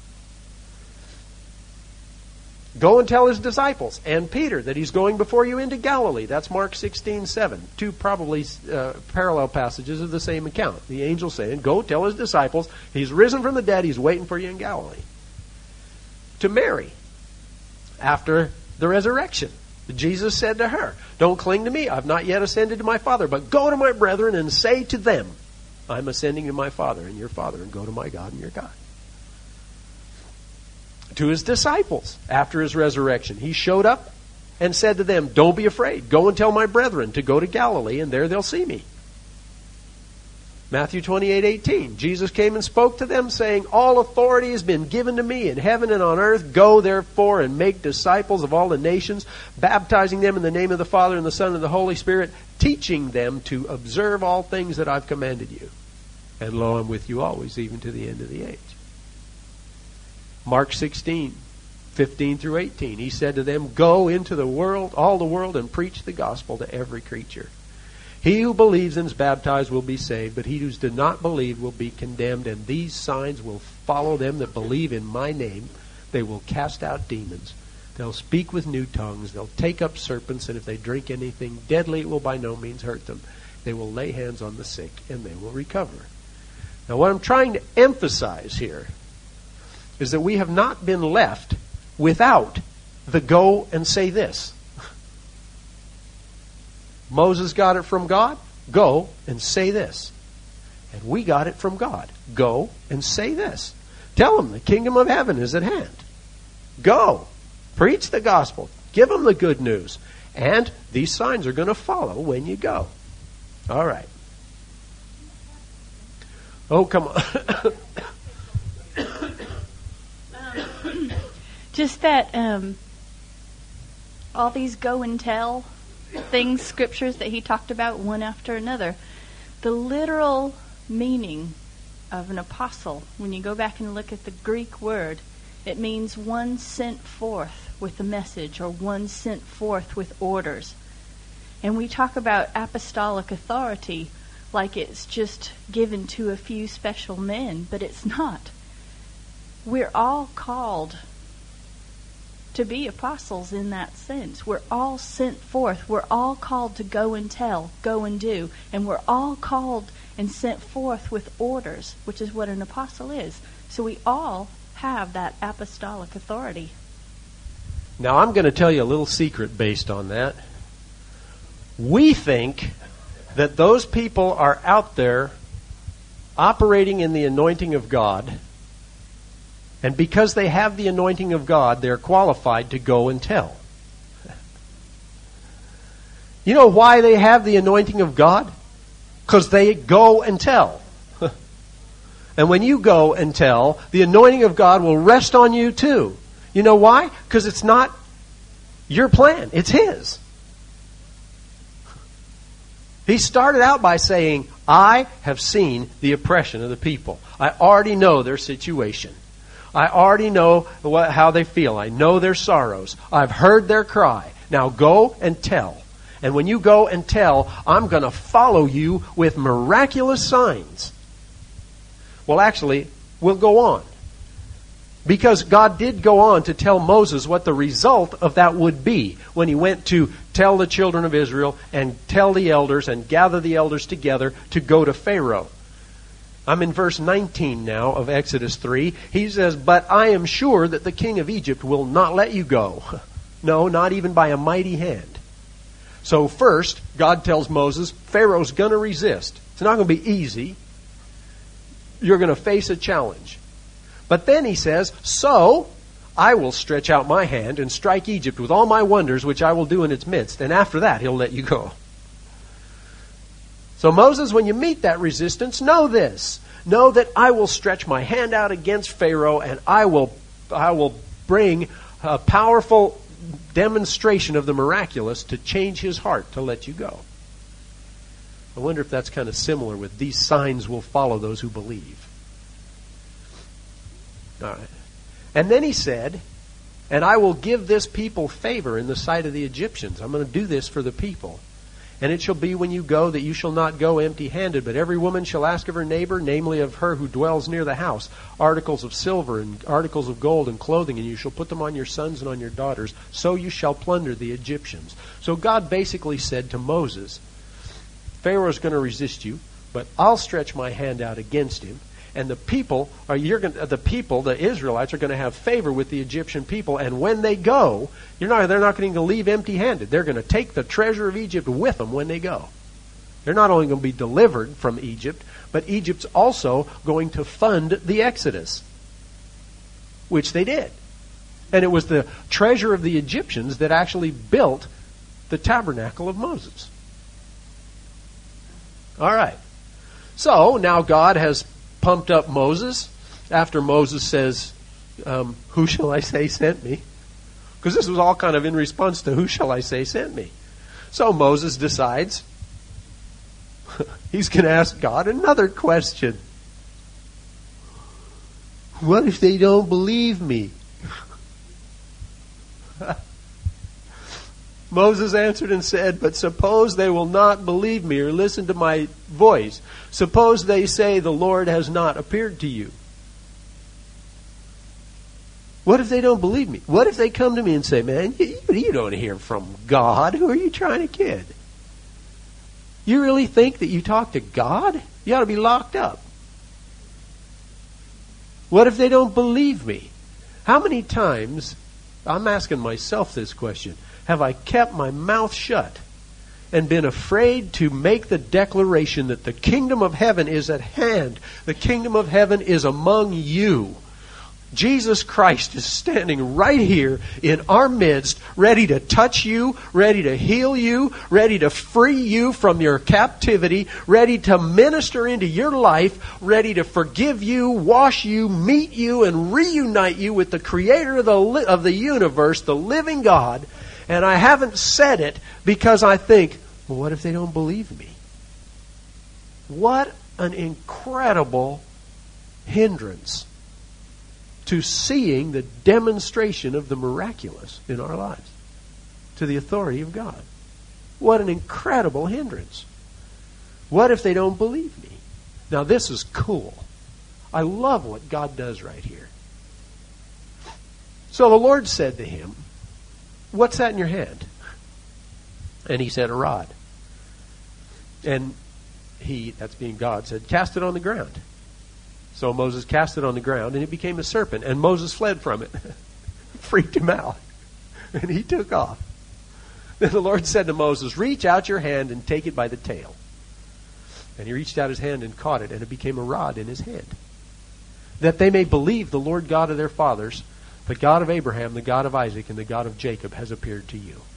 Go and tell his disciples and Peter that he's going before you into Galilee. That's Mark 16:7. Two probably parallel passages of the same account. The angel saying, go tell his disciples he's risen from the dead. He's waiting for you in Galilee. To Mary, after the resurrection, Jesus said to her, don't cling to me. I've not yet ascended to my Father, but go to my brethren and say to them, I'm ascending to my Father and your Father, and go to my God and your God. To his disciples after his resurrection, he showed up and said to them, don't be afraid. Go and tell my brethren to go to Galilee, and there they'll see me. Matthew 28:18, Jesus came and spoke to them, saying, all authority has been given to me in heaven and on earth. Go therefore and make disciples of all the nations, baptizing them in the name of the Father and the Son and the Holy Spirit, teaching them to observe all things that I've commanded you. And lo, I'm with you always, even to the end of the age. Mark 16:15-18, he said to them, go into the world, all the world, and preach the gospel to every creature. He who believes and is baptized will be saved, but he who does not believe will be condemned. And these signs will follow them that believe in my name. They will cast out demons. They'll speak with new tongues. They'll take up serpents, and if they drink anything deadly, it will by no means hurt them. They will lay hands on the sick, and they will recover. Now, what I'm trying to emphasize here is that we have not been left without the go and say this. Moses got it from God. Go and say this. And we got it from God. Go and say this. Tell them the kingdom of heaven is at hand. Go. Preach the gospel. Give them the good news. And these signs are going to follow when you go. All right. Oh, come on. Just that all these go and tell things, scriptures that he talked about one after another. The literal meaning of an apostle, when you go back and look at the Greek word, it means one sent forth with a message or one sent forth with orders. And we talk about apostolic authority like it's just given to a few special men, but it's not. We're all called to be apostles in that sense. We're all sent forth. We're all called to go and tell, go and do. And we're all called and sent forth with orders, which is what an apostle is. So we all have that apostolic authority. Now, I'm going to tell you a little secret based on that. We think that those people are out there operating in the anointing of God, and because they have the anointing of God, they're qualified to go and tell. You know why they have the anointing of God? Because they go and tell. And when you go and tell, the anointing of God will rest on you too. You know why? Because it's not your plan, it's His. He started out by saying, I have seen the oppression of the people. I already know their situation. I already know how they feel. I know their sorrows. I've heard their cry. Now go and tell. And when you go and tell, I'm going to follow you with miraculous signs. Well, actually, we'll go on. Because God did go on to tell Moses what the result of that would be when he went to tell the children of Israel and tell the elders and gather the elders together to go to Pharaoh. I'm in verse 19 now of Exodus 3. He says, but I am sure that the king of Egypt will not let you go. No, not even by a mighty hand. So first, God tells Moses, Pharaoh's going to resist. It's not going to be easy. You're going to face a challenge. But then he says, so I will stretch out my hand and strike Egypt with all my wonders, which I will do in its midst. And after that, he'll let you go. So Moses, when you meet that resistance, know this. Know that I will stretch my hand out against Pharaoh, and I will bring a powerful demonstration of the miraculous to change his heart to let you go. I wonder if that's kind of similar with these signs will follow those who believe. All right. And then he said, and I will give this people favor in the sight of the Egyptians. I'm going to do this for the people. And it shall be when you go that you shall not go empty-handed, but every woman shall ask of her neighbor, namely of her who dwells near the house, articles of silver and articles of gold and clothing, and you shall put them on your sons and on your daughters. So you shall plunder the Egyptians. So God basically said to Moses, Pharaoh's going to resist you, but I'll stretch my hand out against him. And the Israelites are going to have favor with the Egyptian people. And when they go, they're not going to leave empty-handed. They're going to take the treasure of Egypt with them when they go. They're not only going to be delivered from Egypt, but Egypt's also going to fund the Exodus, which they did. And it was the treasure of the Egyptians that actually built the tabernacle of Moses. All right. So now God has pumped up Moses after Moses says, who shall I say sent me? Because this was all kind of in response to who shall I say sent me. So Moses decides he's going to ask God another question. What if they don't believe me? Moses answered and said, but suppose they will not believe me or listen to my voice. Suppose they say the Lord has not appeared to you. What if they don't believe me? What if they come to me and say, man, you don't hear from God. Who are you trying to kid? You really think that you talk to God? You ought to be locked up. What if they don't believe me? How many times, I'm asking myself this question, have I kept my mouth shut and been afraid to make the declaration that the kingdom of heaven is at hand? The kingdom of heaven is among you. Jesus Christ is standing right here in our midst, ready to touch you, ready to heal you, ready to free you from your captivity, ready to minister into your life, ready to forgive you, wash you, meet you, and reunite you with the Creator of the universe, the living God. And I haven't said it because I think, well, what if they don't believe me? What an incredible hindrance to seeing the demonstration of the miraculous in our lives, to the authority of God. What an incredible hindrance. What if they don't believe me? Now this is cool. I love what God does right here. So the Lord said to him, what's that in your hand? And he said, a rod. And he, that's being God, said, cast it on the ground. So Moses cast it on the ground, and it became a serpent. And Moses fled from it. Freaked him out. And he took off. Then the Lord said to Moses, reach out your hand and take it by the tail. And he reached out his hand and caught it, and it became a rod in his hand. That they may believe the Lord God of their fathers, the God of Abraham, the God of Isaac, and the God of Jacob has appeared to you.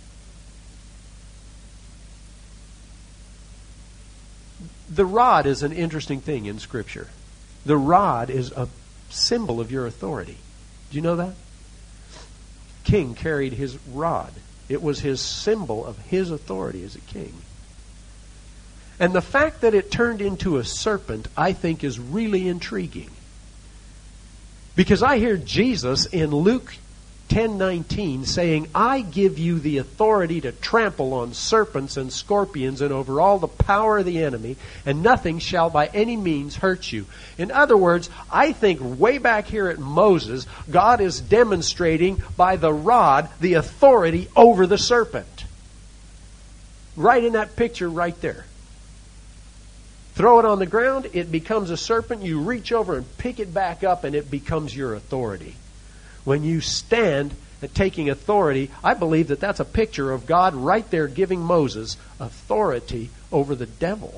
The rod is an interesting thing in Scripture. The rod is a symbol of your authority. Do you know that? King carried his rod. It was his symbol of his authority as a king. And the fact that it turned into a serpent, I think, is really intriguing. Because I hear Jesus in Luke 10:19 saying, I give you the authority to trample on serpents and scorpions and over all the power of the enemy, and nothing shall by any means hurt you. In other words, I think way back here at Moses, God is demonstrating by the rod the authority over the serpent. Right in that picture right there. Throw it on the ground, it becomes a serpent. You reach over and pick it back up, and it becomes your authority. When you stand at taking authority, I believe that that's a picture of God right there giving Moses authority over the devil.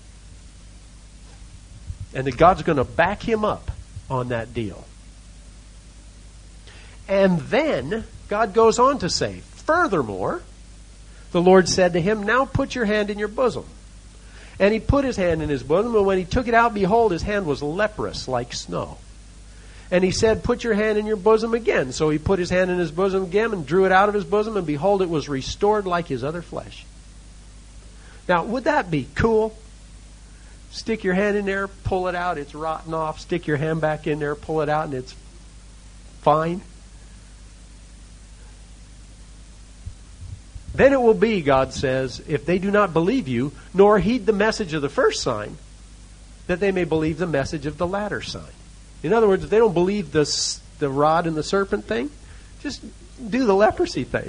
And that God's going to back him up on that deal. And then God goes on to say, furthermore, the Lord said to him, now put your hand in your bosom. And he put his hand in his bosom, and when he took it out, behold, his hand was leprous like snow. And he said, put your hand in your bosom again. So he put his hand in his bosom again and drew it out of his bosom, and behold, it was restored like his other flesh. Now, would that be cool? Stick your hand in there, pull it out, it's rotten off. Stick your hand back in there, pull it out, and it's fine. Then it will be, God says, if they do not believe you, nor heed the message of the first sign, that they may believe the message of the latter sign. In other words, if they don't believe the rod and the serpent thing, just do the leprosy thing.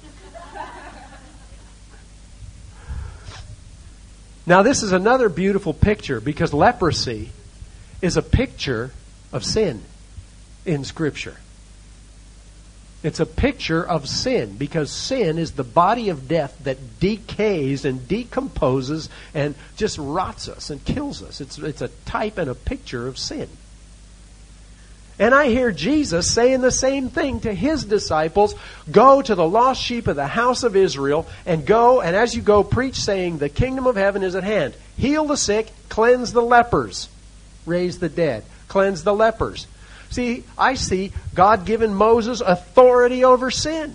Now, this is another beautiful picture, because leprosy is a picture of sin in Scripture. It's a picture of sin, because sin is the body of death that decays and decomposes and just rots us and kills us. It's a type and a picture of sin. And I hear Jesus saying the same thing to His disciples. Go to the lost sheep of the house of Israel, and go, and as you go, preach, saying, the kingdom of heaven is at hand. Heal the sick, cleanse the lepers, raise the dead, cleanse the lepers. See, I see God giving Moses authority over sin.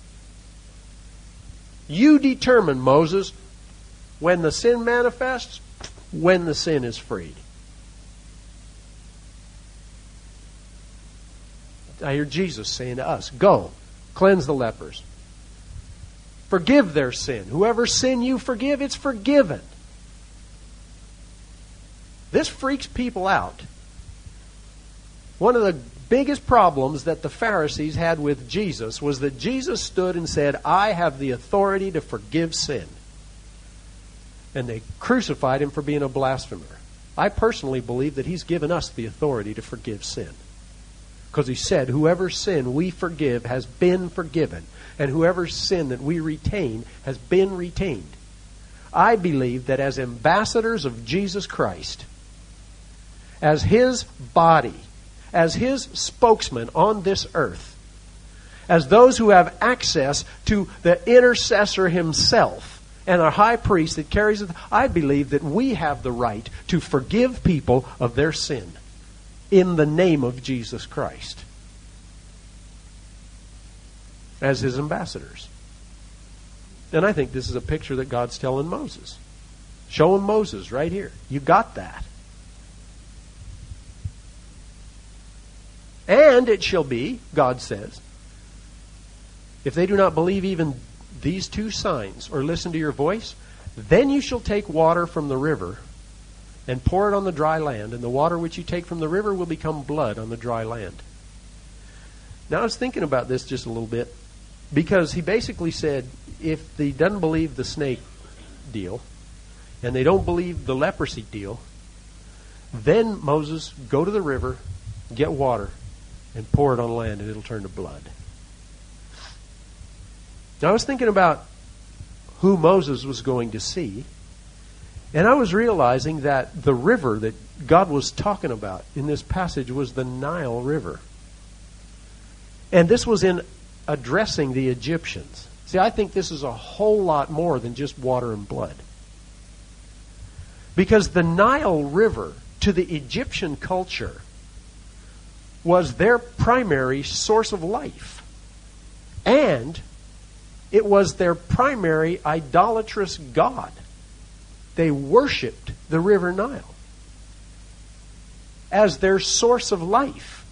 You determine, Moses, when the sin manifests, when the sin is freed. I hear Jesus saying to us, go, cleanse the lepers. Forgive their sin. Whoever sin you forgive, it's forgiven. This freaks people out. One of the biggest problems that the Pharisees had with Jesus was that Jesus stood and said, I have the authority to forgive sin. And they crucified Him for being a blasphemer. I personally believe that He's given us the authority to forgive sin. Because He said, whoever sin we forgive has been forgiven. And whoever sin that we retain has been retained. I believe that as ambassadors of Jesus Christ, as His body, as His spokesman on this earth, as those who have access to the intercessor Himself and our high priest that carries it, I believe that we have the right to forgive people of their sin in the name of Jesus Christ as His ambassadors. And I think this is a picture that God's telling Moses. Showing Moses right here. You got that. And it shall be, God says, if they do not believe even these two signs or listen to your voice, then you shall take water from the river and pour it on the dry land, and the water which you take from the river will become blood on the dry land. Now I was thinking about this just a little bit, because He basically said, if they doesn't believe the snake deal, and they don't believe the leprosy deal, then Moses, go to the river, get water, and pour it on land, and it'll turn to blood. Now, I was thinking about who Moses was going to see, and I was realizing that the river that God was talking about in this passage was the Nile River. And this was in addressing the Egyptians. See, I think this is a whole lot more than just water and blood. Because the Nile River, to the Egyptian culture, was their primary source of life. And it was their primary idolatrous god. They worshipped the river Nile as their source of life.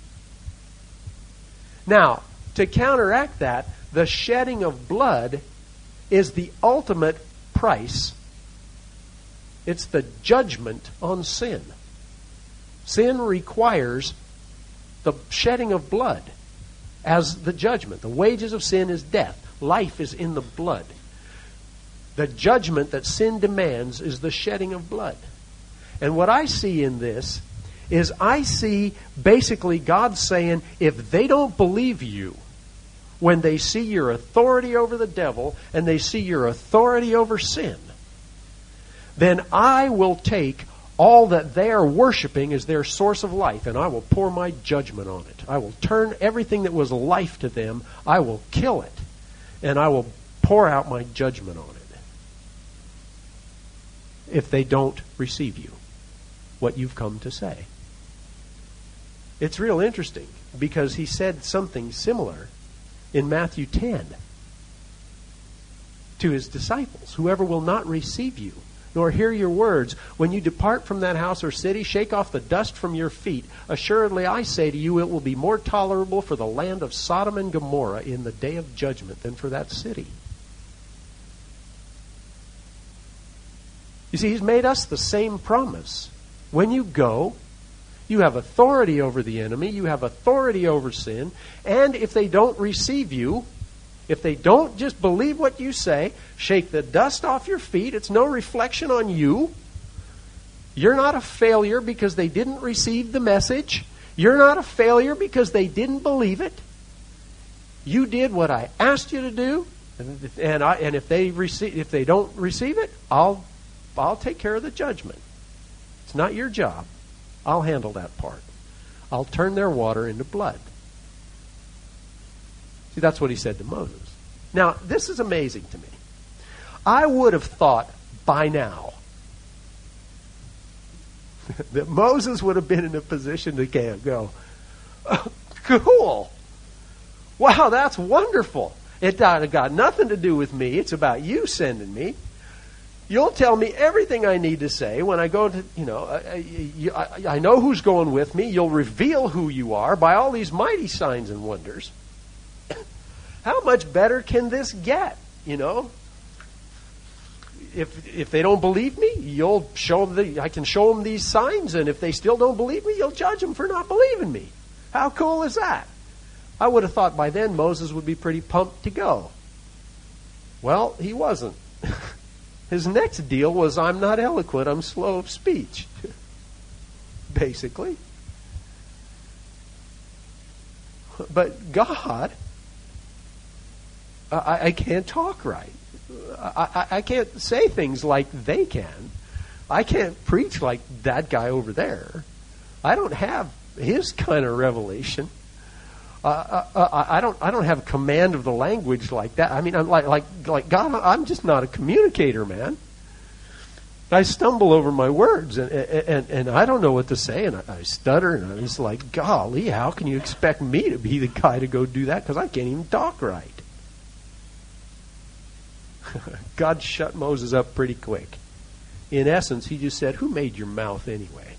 Now, to counteract that, the shedding of blood is the ultimate price. It's the judgment on sin. Sin requires the shedding of blood as the judgment. The wages of sin is death. Life is in the blood. The judgment that sin demands is the shedding of blood. And what I see in this is I see basically God saying, if they don't believe you, when they see your authority over the devil and they see your authority over sin, then I will take all that they are worshiping as their source of life, and I will pour my judgment on it. I will turn everything that was life to them, I will kill it, and I will pour out my judgment on it if they don't receive you, what you've come to say. It's real interesting, because He said something similar in Matthew 10 to His disciples. Whoever will not receive you nor hear your words. When you depart from that house or city, shake off the dust from your feet. Assuredly, I say to you, it will be more tolerable for the land of Sodom and Gomorrah in the day of judgment than for that city. You see, he's made us the same promise. When you go, you have authority over the enemy, you have authority over sin, and if they don't receive you, if they don't just believe what you say, shake the dust off your feet. It's no reflection on you. You're not a failure because they didn't receive the message. You're not a failure because they didn't believe it. You did what I asked you to do, and if they don't receive it, I'll take care of the judgment. It's not your job. I'll handle that part. I'll turn their water into blood. See, that's what he said to Moses. Now, this is amazing to me. I would have thought by now that Moses would have been in a position to go, oh, cool. Wow, that's wonderful. It got nothing to do with me. It's about you sending me. You'll tell me everything I need to say when I go to, I know who's going with me. You'll reveal who you are by all these mighty signs and wonders. How much better can this get, If they don't believe me, you'll show them I can show them these signs, and if they still don't believe me, you'll judge them for not believing me. How cool is that? I would have thought by then Moses would be pretty pumped to go. Well, he wasn't. His next deal was, I'm not eloquent, I'm slow of speech. Basically. But God, I can't talk right. I can't say things like they can. I can't preach like that guy over there. I don't have his kind of revelation. I don't have command of the language like that. I mean, I'm like God. I'm just not a communicator, man. I stumble over my words, and I don't know what to say, and I stutter, and I'm just like, golly, how can you expect me to be the guy to go do that? Because I can't even talk right. God shut Moses up pretty quick. In essence, he just said, who made your mouth anyway?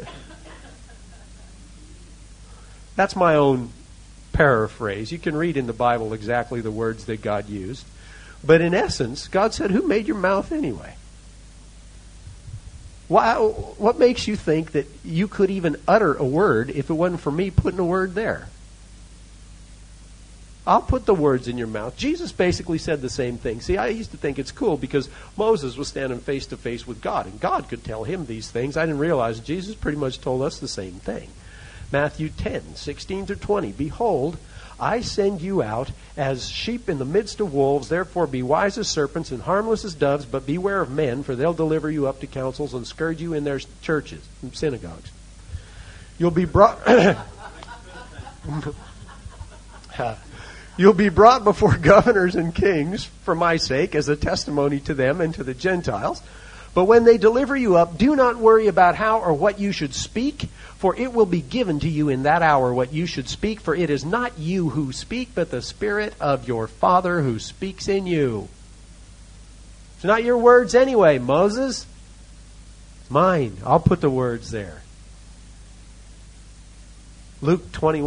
That's my own paraphrase. You can read in the Bible exactly the words that God used. But in essence, God said, who made your mouth anyway? What makes you think that you could even utter a word if it wasn't for me putting a word there? I'll put the words in your mouth. Jesus basically said the same thing. See, I used to think it's cool because Moses was standing face to face with God, and God could tell him these things. I didn't realize Jesus pretty much told us the same thing. Matthew 10:16-20. Behold, I send you out as sheep in the midst of wolves. Therefore be wise as serpents and harmless as doves, but beware of men, for they'll deliver you up to councils and scourge you in their churches and synagogues. You'll be brought... You'll be brought before governors and kings for my sake as a testimony to them and to the Gentiles. But when they deliver you up, do not worry about how or what you should speak, for it will be given to you in that hour what you should speak, for it is not you who speak, but the Spirit of your Father who speaks in you. It's not your words anyway, Moses. It's mine. I'll put the words there. Luke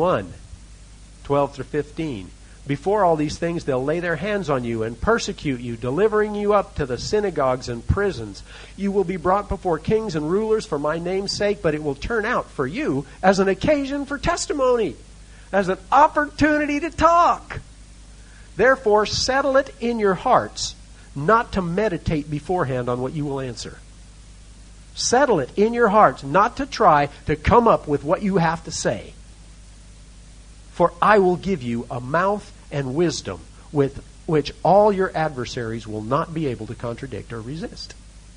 21:12-15. Before all these things, they'll lay their hands on you and persecute you, delivering you up to the synagogues and prisons. You will be brought before kings and rulers for my name's sake, but it will turn out for you as an occasion for testimony, as an opportunity to talk. Therefore, settle it in your hearts not to meditate beforehand on what you will answer. Settle it in your hearts not to try to come up with what you have to say. For I will give you a mouth and wisdom with which all your adversaries will not be able to contradict or resist.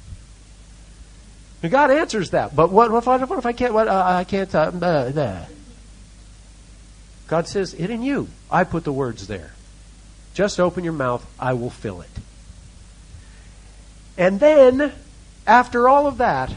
And God answers that. But what if I can't? I can't. God says, it in you. I put the words there. Just open your mouth. I will fill it. And then, after all of that,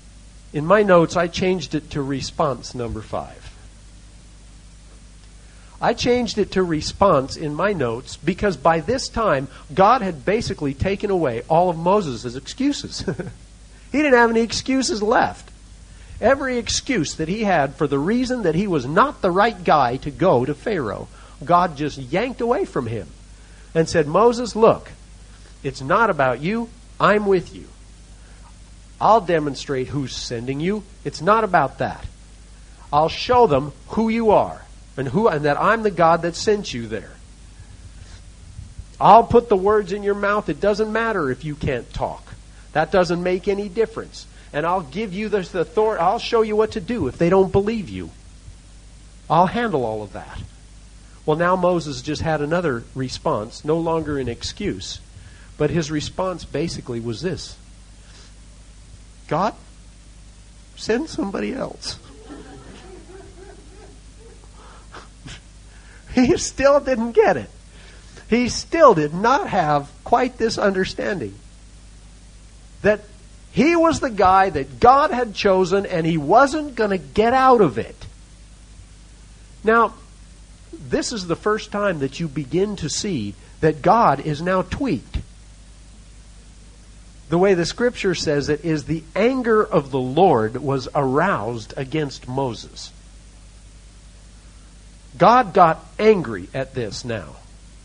in my notes, I changed it to response number 5. I changed it to response in my notes because by this time, God had basically taken away all of Moses' excuses. He didn't have any excuses left. Every excuse that he had for the reason that he was not the right guy to go to Pharaoh, God just yanked away from him and said, Moses, look, it's not about you. I'm with you. I'll demonstrate who's sending you. It's not about that. I'll show them who you are and that I'm the God that sent you there. I'll put the words in your mouth. It doesn't matter if you can't talk. That doesn't make any difference. And I'll give you the authority. I'll show you what to do if they don't believe you. I'll handle all of that. Well, now Moses just had another response, no longer an excuse. But his response basically was this. God, send somebody else. He still didn't get it. He still did not have quite this understanding that he was the guy that God had chosen and he wasn't going to get out of it. Now, this is the first time that you begin to see that God is now tweaked. The way the scripture says it is the anger of the Lord was aroused against Moses. God got angry at this now.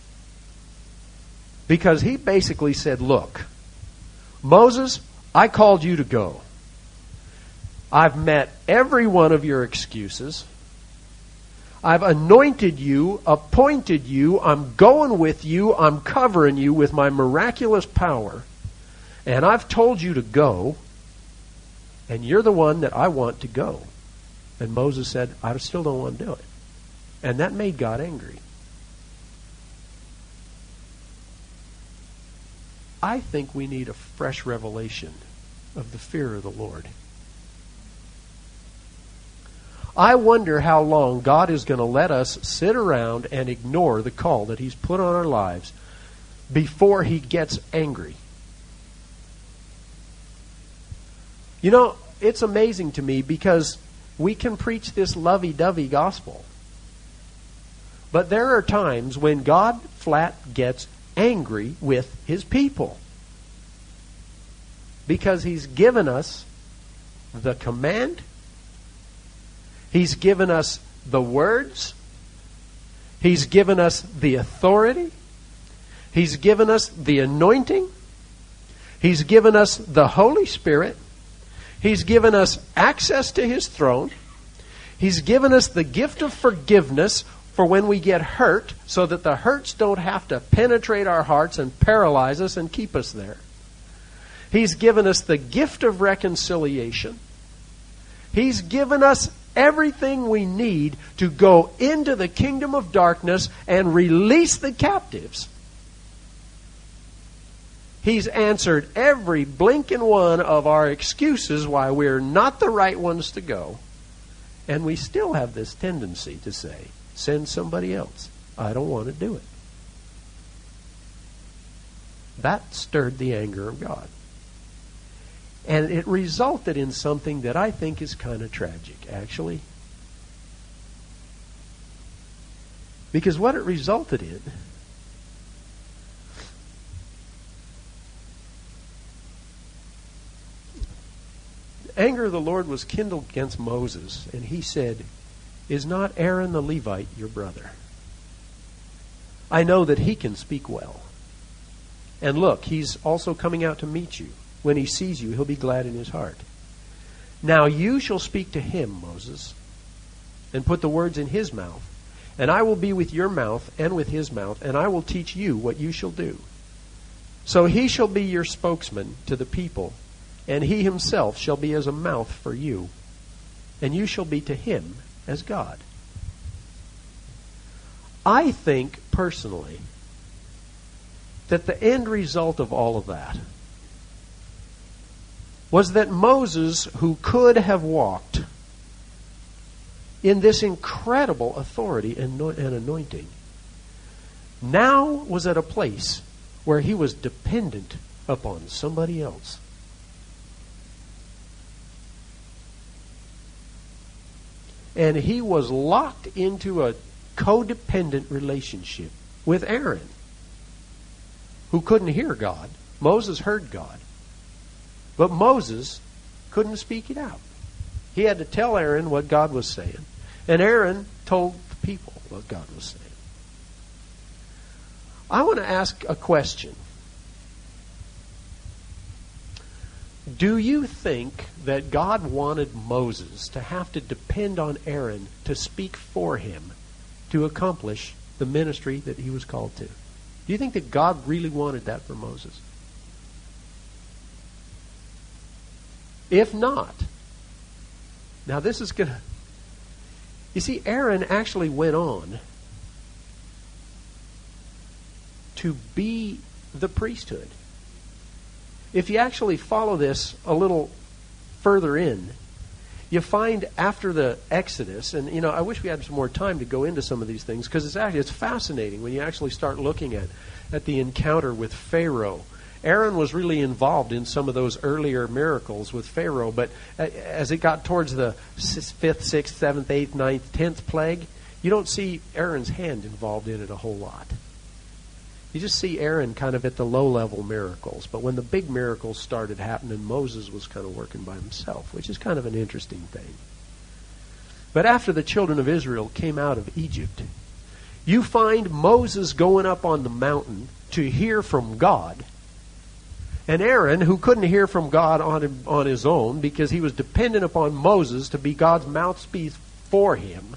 Because he basically said, look, Moses, I called you to go. I've met every one of your excuses. I've anointed you, appointed you. I'm going with you. I'm covering you with my miraculous power. And I've told you to go. And you're the one that I want to go. And Moses said, I still don't want to do it. And that made God angry. I think we need a fresh revelation of the fear of the Lord. I wonder how long God is going to let us sit around and ignore the call that He's put on our lives before He gets angry. You know, it's amazing to me because we can preach this lovey-dovey gospel. But there are times when God flat gets angry with His people. Because He's given us the command. He's given us the words. He's given us the authority. He's given us the anointing. He's given us the Holy Spirit. He's given us access to His throne. He's given us the gift of forgiveness for when we get hurt, so that the hurts don't have to penetrate our hearts and paralyze us and keep us there. He's given us the gift of reconciliation. He's given us everything we need to go into the kingdom of darkness and release the captives. He's answered every blinking one of our excuses why we're not the right ones to go. And we still have this tendency to say, send somebody else. I don't want to do it. That stirred the anger of God. And it resulted in something that I think is kind of tragic, actually. Because what it resulted in anger of the Lord was kindled against Moses, and he said, is not Aaron the Levite your brother? I know that he can speak well. And look, he's also coming out to meet you. When he sees you, he'll be glad in his heart. Now you shall speak to him, Moses, and put the words in his mouth. And I will be with your mouth and with his mouth, and I will teach you what you shall do. So he shall be your spokesman to the people, and he himself shall be as a mouth for you, and you shall be to him as God. I think, personally, that the end result of all of that was that Moses, who could have walked in this incredible authority and anointing, now was at a place where he was dependent upon somebody else. And he was locked into a codependent relationship with Aaron, who couldn't hear God. Moses heard God. But Moses couldn't speak it out. He had to tell Aaron what God was saying. And Aaron told the people what God was saying. I want to ask a question. Do you think that God wanted Moses to have to depend on Aaron to speak for him to accomplish the ministry that he was called to? Do you think that God really wanted that for Moses? If not, now this is going to... You see, Aaron actually went on to be the priesthood. If you actually follow this a little further in, you find after the Exodus, and I wish we had some more time to go into some of these things, because it's fascinating when you actually start looking at the encounter with Pharaoh. Aaron was really involved in some of those earlier miracles with Pharaoh, but as it got towards the 5th, 6th, 7th, 8th, 9th, 10th plague, you don't see Aaron's hand involved in it a whole lot. You just see Aaron kind of at the low-level miracles. But when the big miracles started happening, Moses was kind of working by himself, which is kind of an interesting thing. But after the children of Israel came out of Egypt, you find Moses going up on the mountain to hear from God. And Aaron, who couldn't hear from God on his own because he was dependent upon Moses to be God's mouthpiece for him,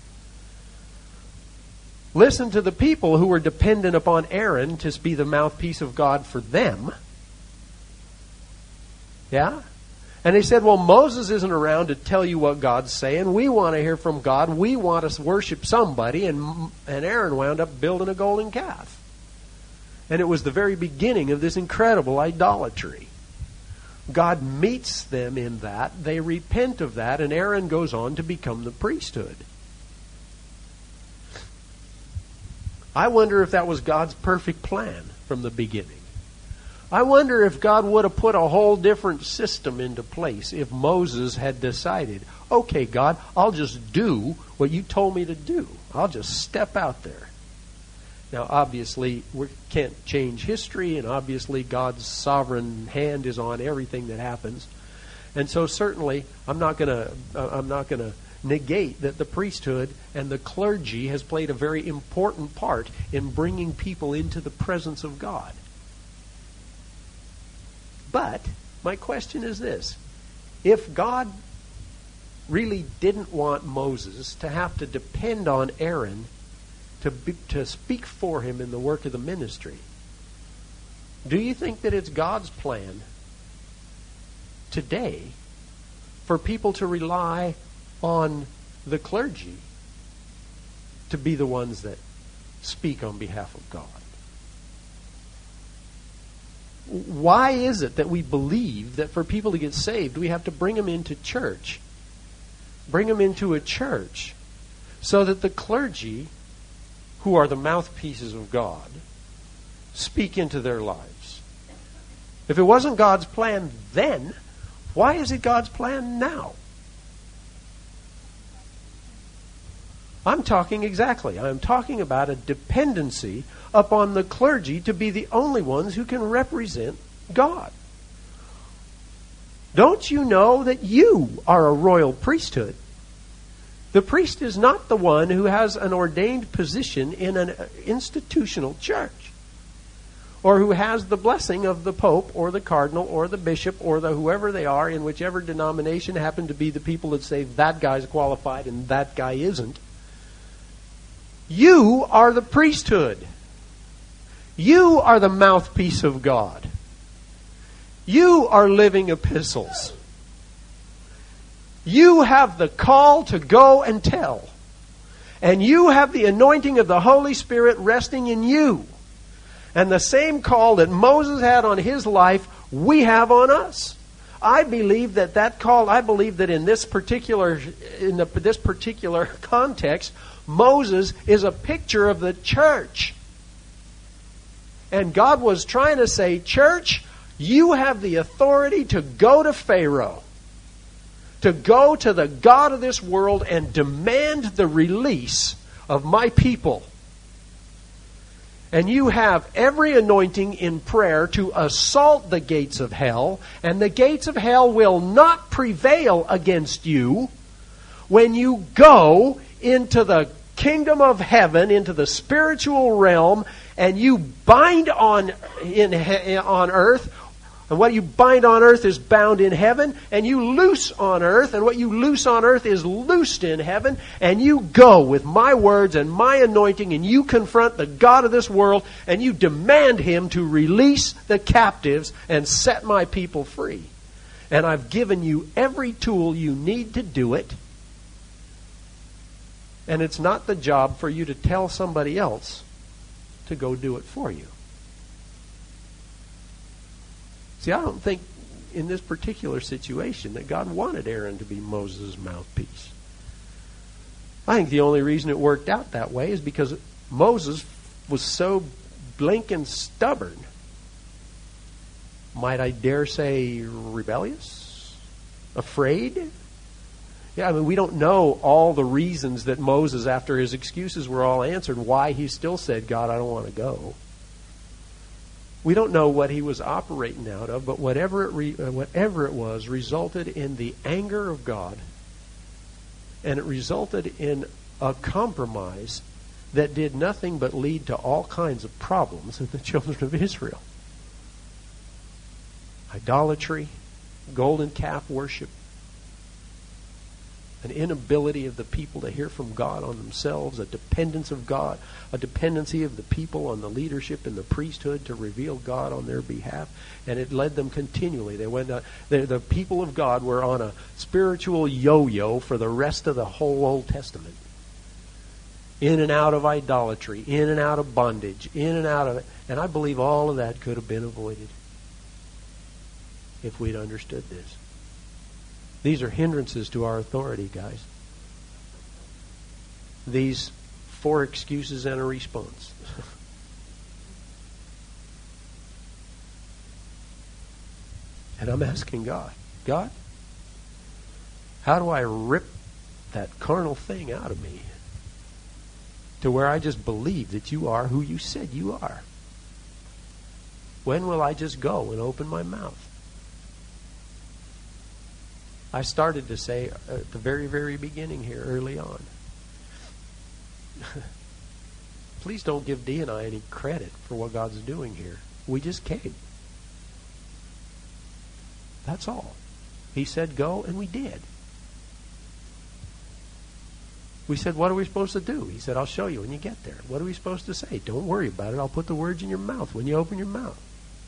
listened to the people who were dependent upon Aaron to be the mouthpiece of God for them. Yeah? And they said, well, Moses isn't around to tell you what God's saying. We want to hear from God. We want to worship somebody. And Aaron wound up building a golden calf. And it was the very beginning of this incredible idolatry. God meets them in that. They repent of that. And Aaron goes on to become the priesthood. I wonder if that was God's perfect plan from the beginning. I wonder if God would have put a whole different system into place if Moses had decided, okay, God, I'll just do what you told me to do. I'll just step out there. Now, obviously, we can't change history, and obviously God's sovereign hand is on everything that happens. And so certainly, I'm not going to negate that the priesthood and the clergy has played a very important part in bringing people into the presence of God. But my question is this. If God really didn't want Moses to have to depend on Aaron to speak for him in the work of the ministry, do you think that it's God's plan today for people to rely on the clergy to be the ones that speak on behalf of God? Why is it that we believe that for people to get saved, we have to bring them into church? Bring them into a church so that the clergy, who are the mouthpieces of God, speak into their lives. If it wasn't God's plan then, why is it God's plan now? I'm talking about a dependency upon the clergy to be the only ones who can represent God. Don't you know that you are a royal priesthood? The priest is not the one who has an ordained position in an institutional church, or who has the blessing of the Pope or the Cardinal or the Bishop or the whoever they are in whichever denomination happen to be the people that say that guy's qualified and that guy isn't. You are the priesthood. You are the mouthpiece of God. You are living epistles. You have the call to go and tell. And you have the anointing of the Holy Spirit resting in you. And the same call that Moses had on his life, we have on us. I believe that call, I believe that in this particular context, Moses is a picture of the church. And God was trying to say, church, you have the authority to go to Pharaoh, to go to the God of this world and demand the release of my people. And you have every anointing in prayer to assault the gates of hell, and the gates of hell will not prevail against you when you go into the kingdom of heaven, into the spiritual realm, and you bind on earth. And what you bind on earth is bound in heaven, and you loose on earth, and what you loose on earth is loosed in heaven, and you go with my words and my anointing, and you confront the God of this world, and you demand Him to release the captives and set my people free. And I've given you every tool you need to do it, and it's not the job for you to tell somebody else to go do it for you. See, I don't think in this particular situation that God wanted Aaron to be Moses' mouthpiece. I think the only reason it worked out that way is because Moses was so blinking stubborn. Might I dare say rebellious? Afraid? Yeah, I mean, we don't know all the reasons that Moses, after his excuses were all answered, why he still said, God, I don't want to go. We don't know what he was operating out of, but whatever it was resulted in the anger of God, and it resulted in a compromise that did nothing but lead to all kinds of problems in the children of Israel. Idolatry, golden calf worship, an inability of the people to hear from God on themselves, a dependence of God, a dependency of the people on the leadership and the priesthood to reveal God on their behalf, and it led them continually. The people of God were on a spiritual yo-yo for the rest of the whole Old Testament. In and out of idolatry, in and out of bondage, in and out of it. And I believe all of that could have been avoided if we'd understood this. These are hindrances to our authority, guys. These 4 excuses and a response. And I'm asking God, how do I rip that carnal thing out of me to where I just believe that you are who you said you are? When will I just go and open my mouth? I started to say at the very, very beginning here, early on, please don't give Dee and I any credit for what God's doing here. We just came. That's all. He said go, and we did. We said, what are we supposed to do? He said, I'll show you when you get there. What are we supposed to say? Don't worry about it. I'll put the words in your mouth when you open your mouth.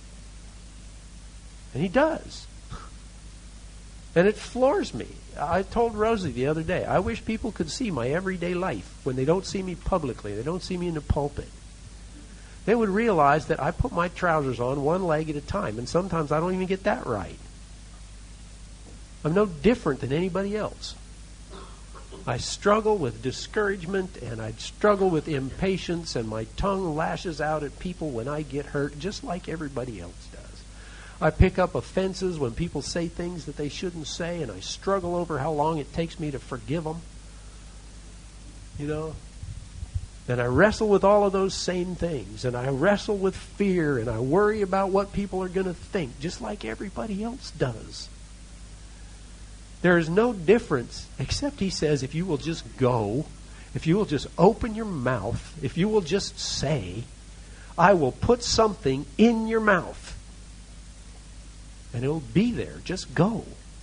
And He does. And it floors me. I told Rosie the other day, I wish people could see my everyday life when they don't see me publicly, they don't see me in the pulpit. They would realize that I put my trousers on one leg at a time, and sometimes I don't even get that right. I'm no different than anybody else. I struggle with discouragement, and I struggle with impatience, and my tongue lashes out at people when I get hurt, just like everybody else does. I pick up offenses when people say things that they shouldn't say, and I struggle over how long it takes me to forgive them. You know? And I wrestle with all of those same things, and I wrestle with fear, and I worry about what people are going to think, just like everybody else does. There is no difference, except He says, if you will just go, if you will just open your mouth, if you will just say, I will put something in your mouth. And it'll be there. Just go.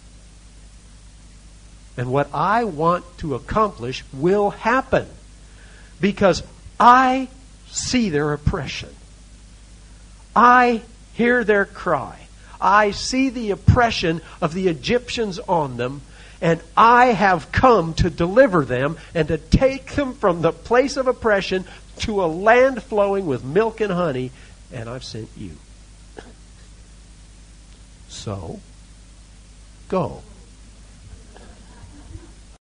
And what I want to accomplish will happen. Because I see their oppression. I hear their cry. I see the oppression of the Egyptians on them. And I have come to deliver them and to take them from the place of oppression to a land flowing with milk and honey. And I've sent you. So, go.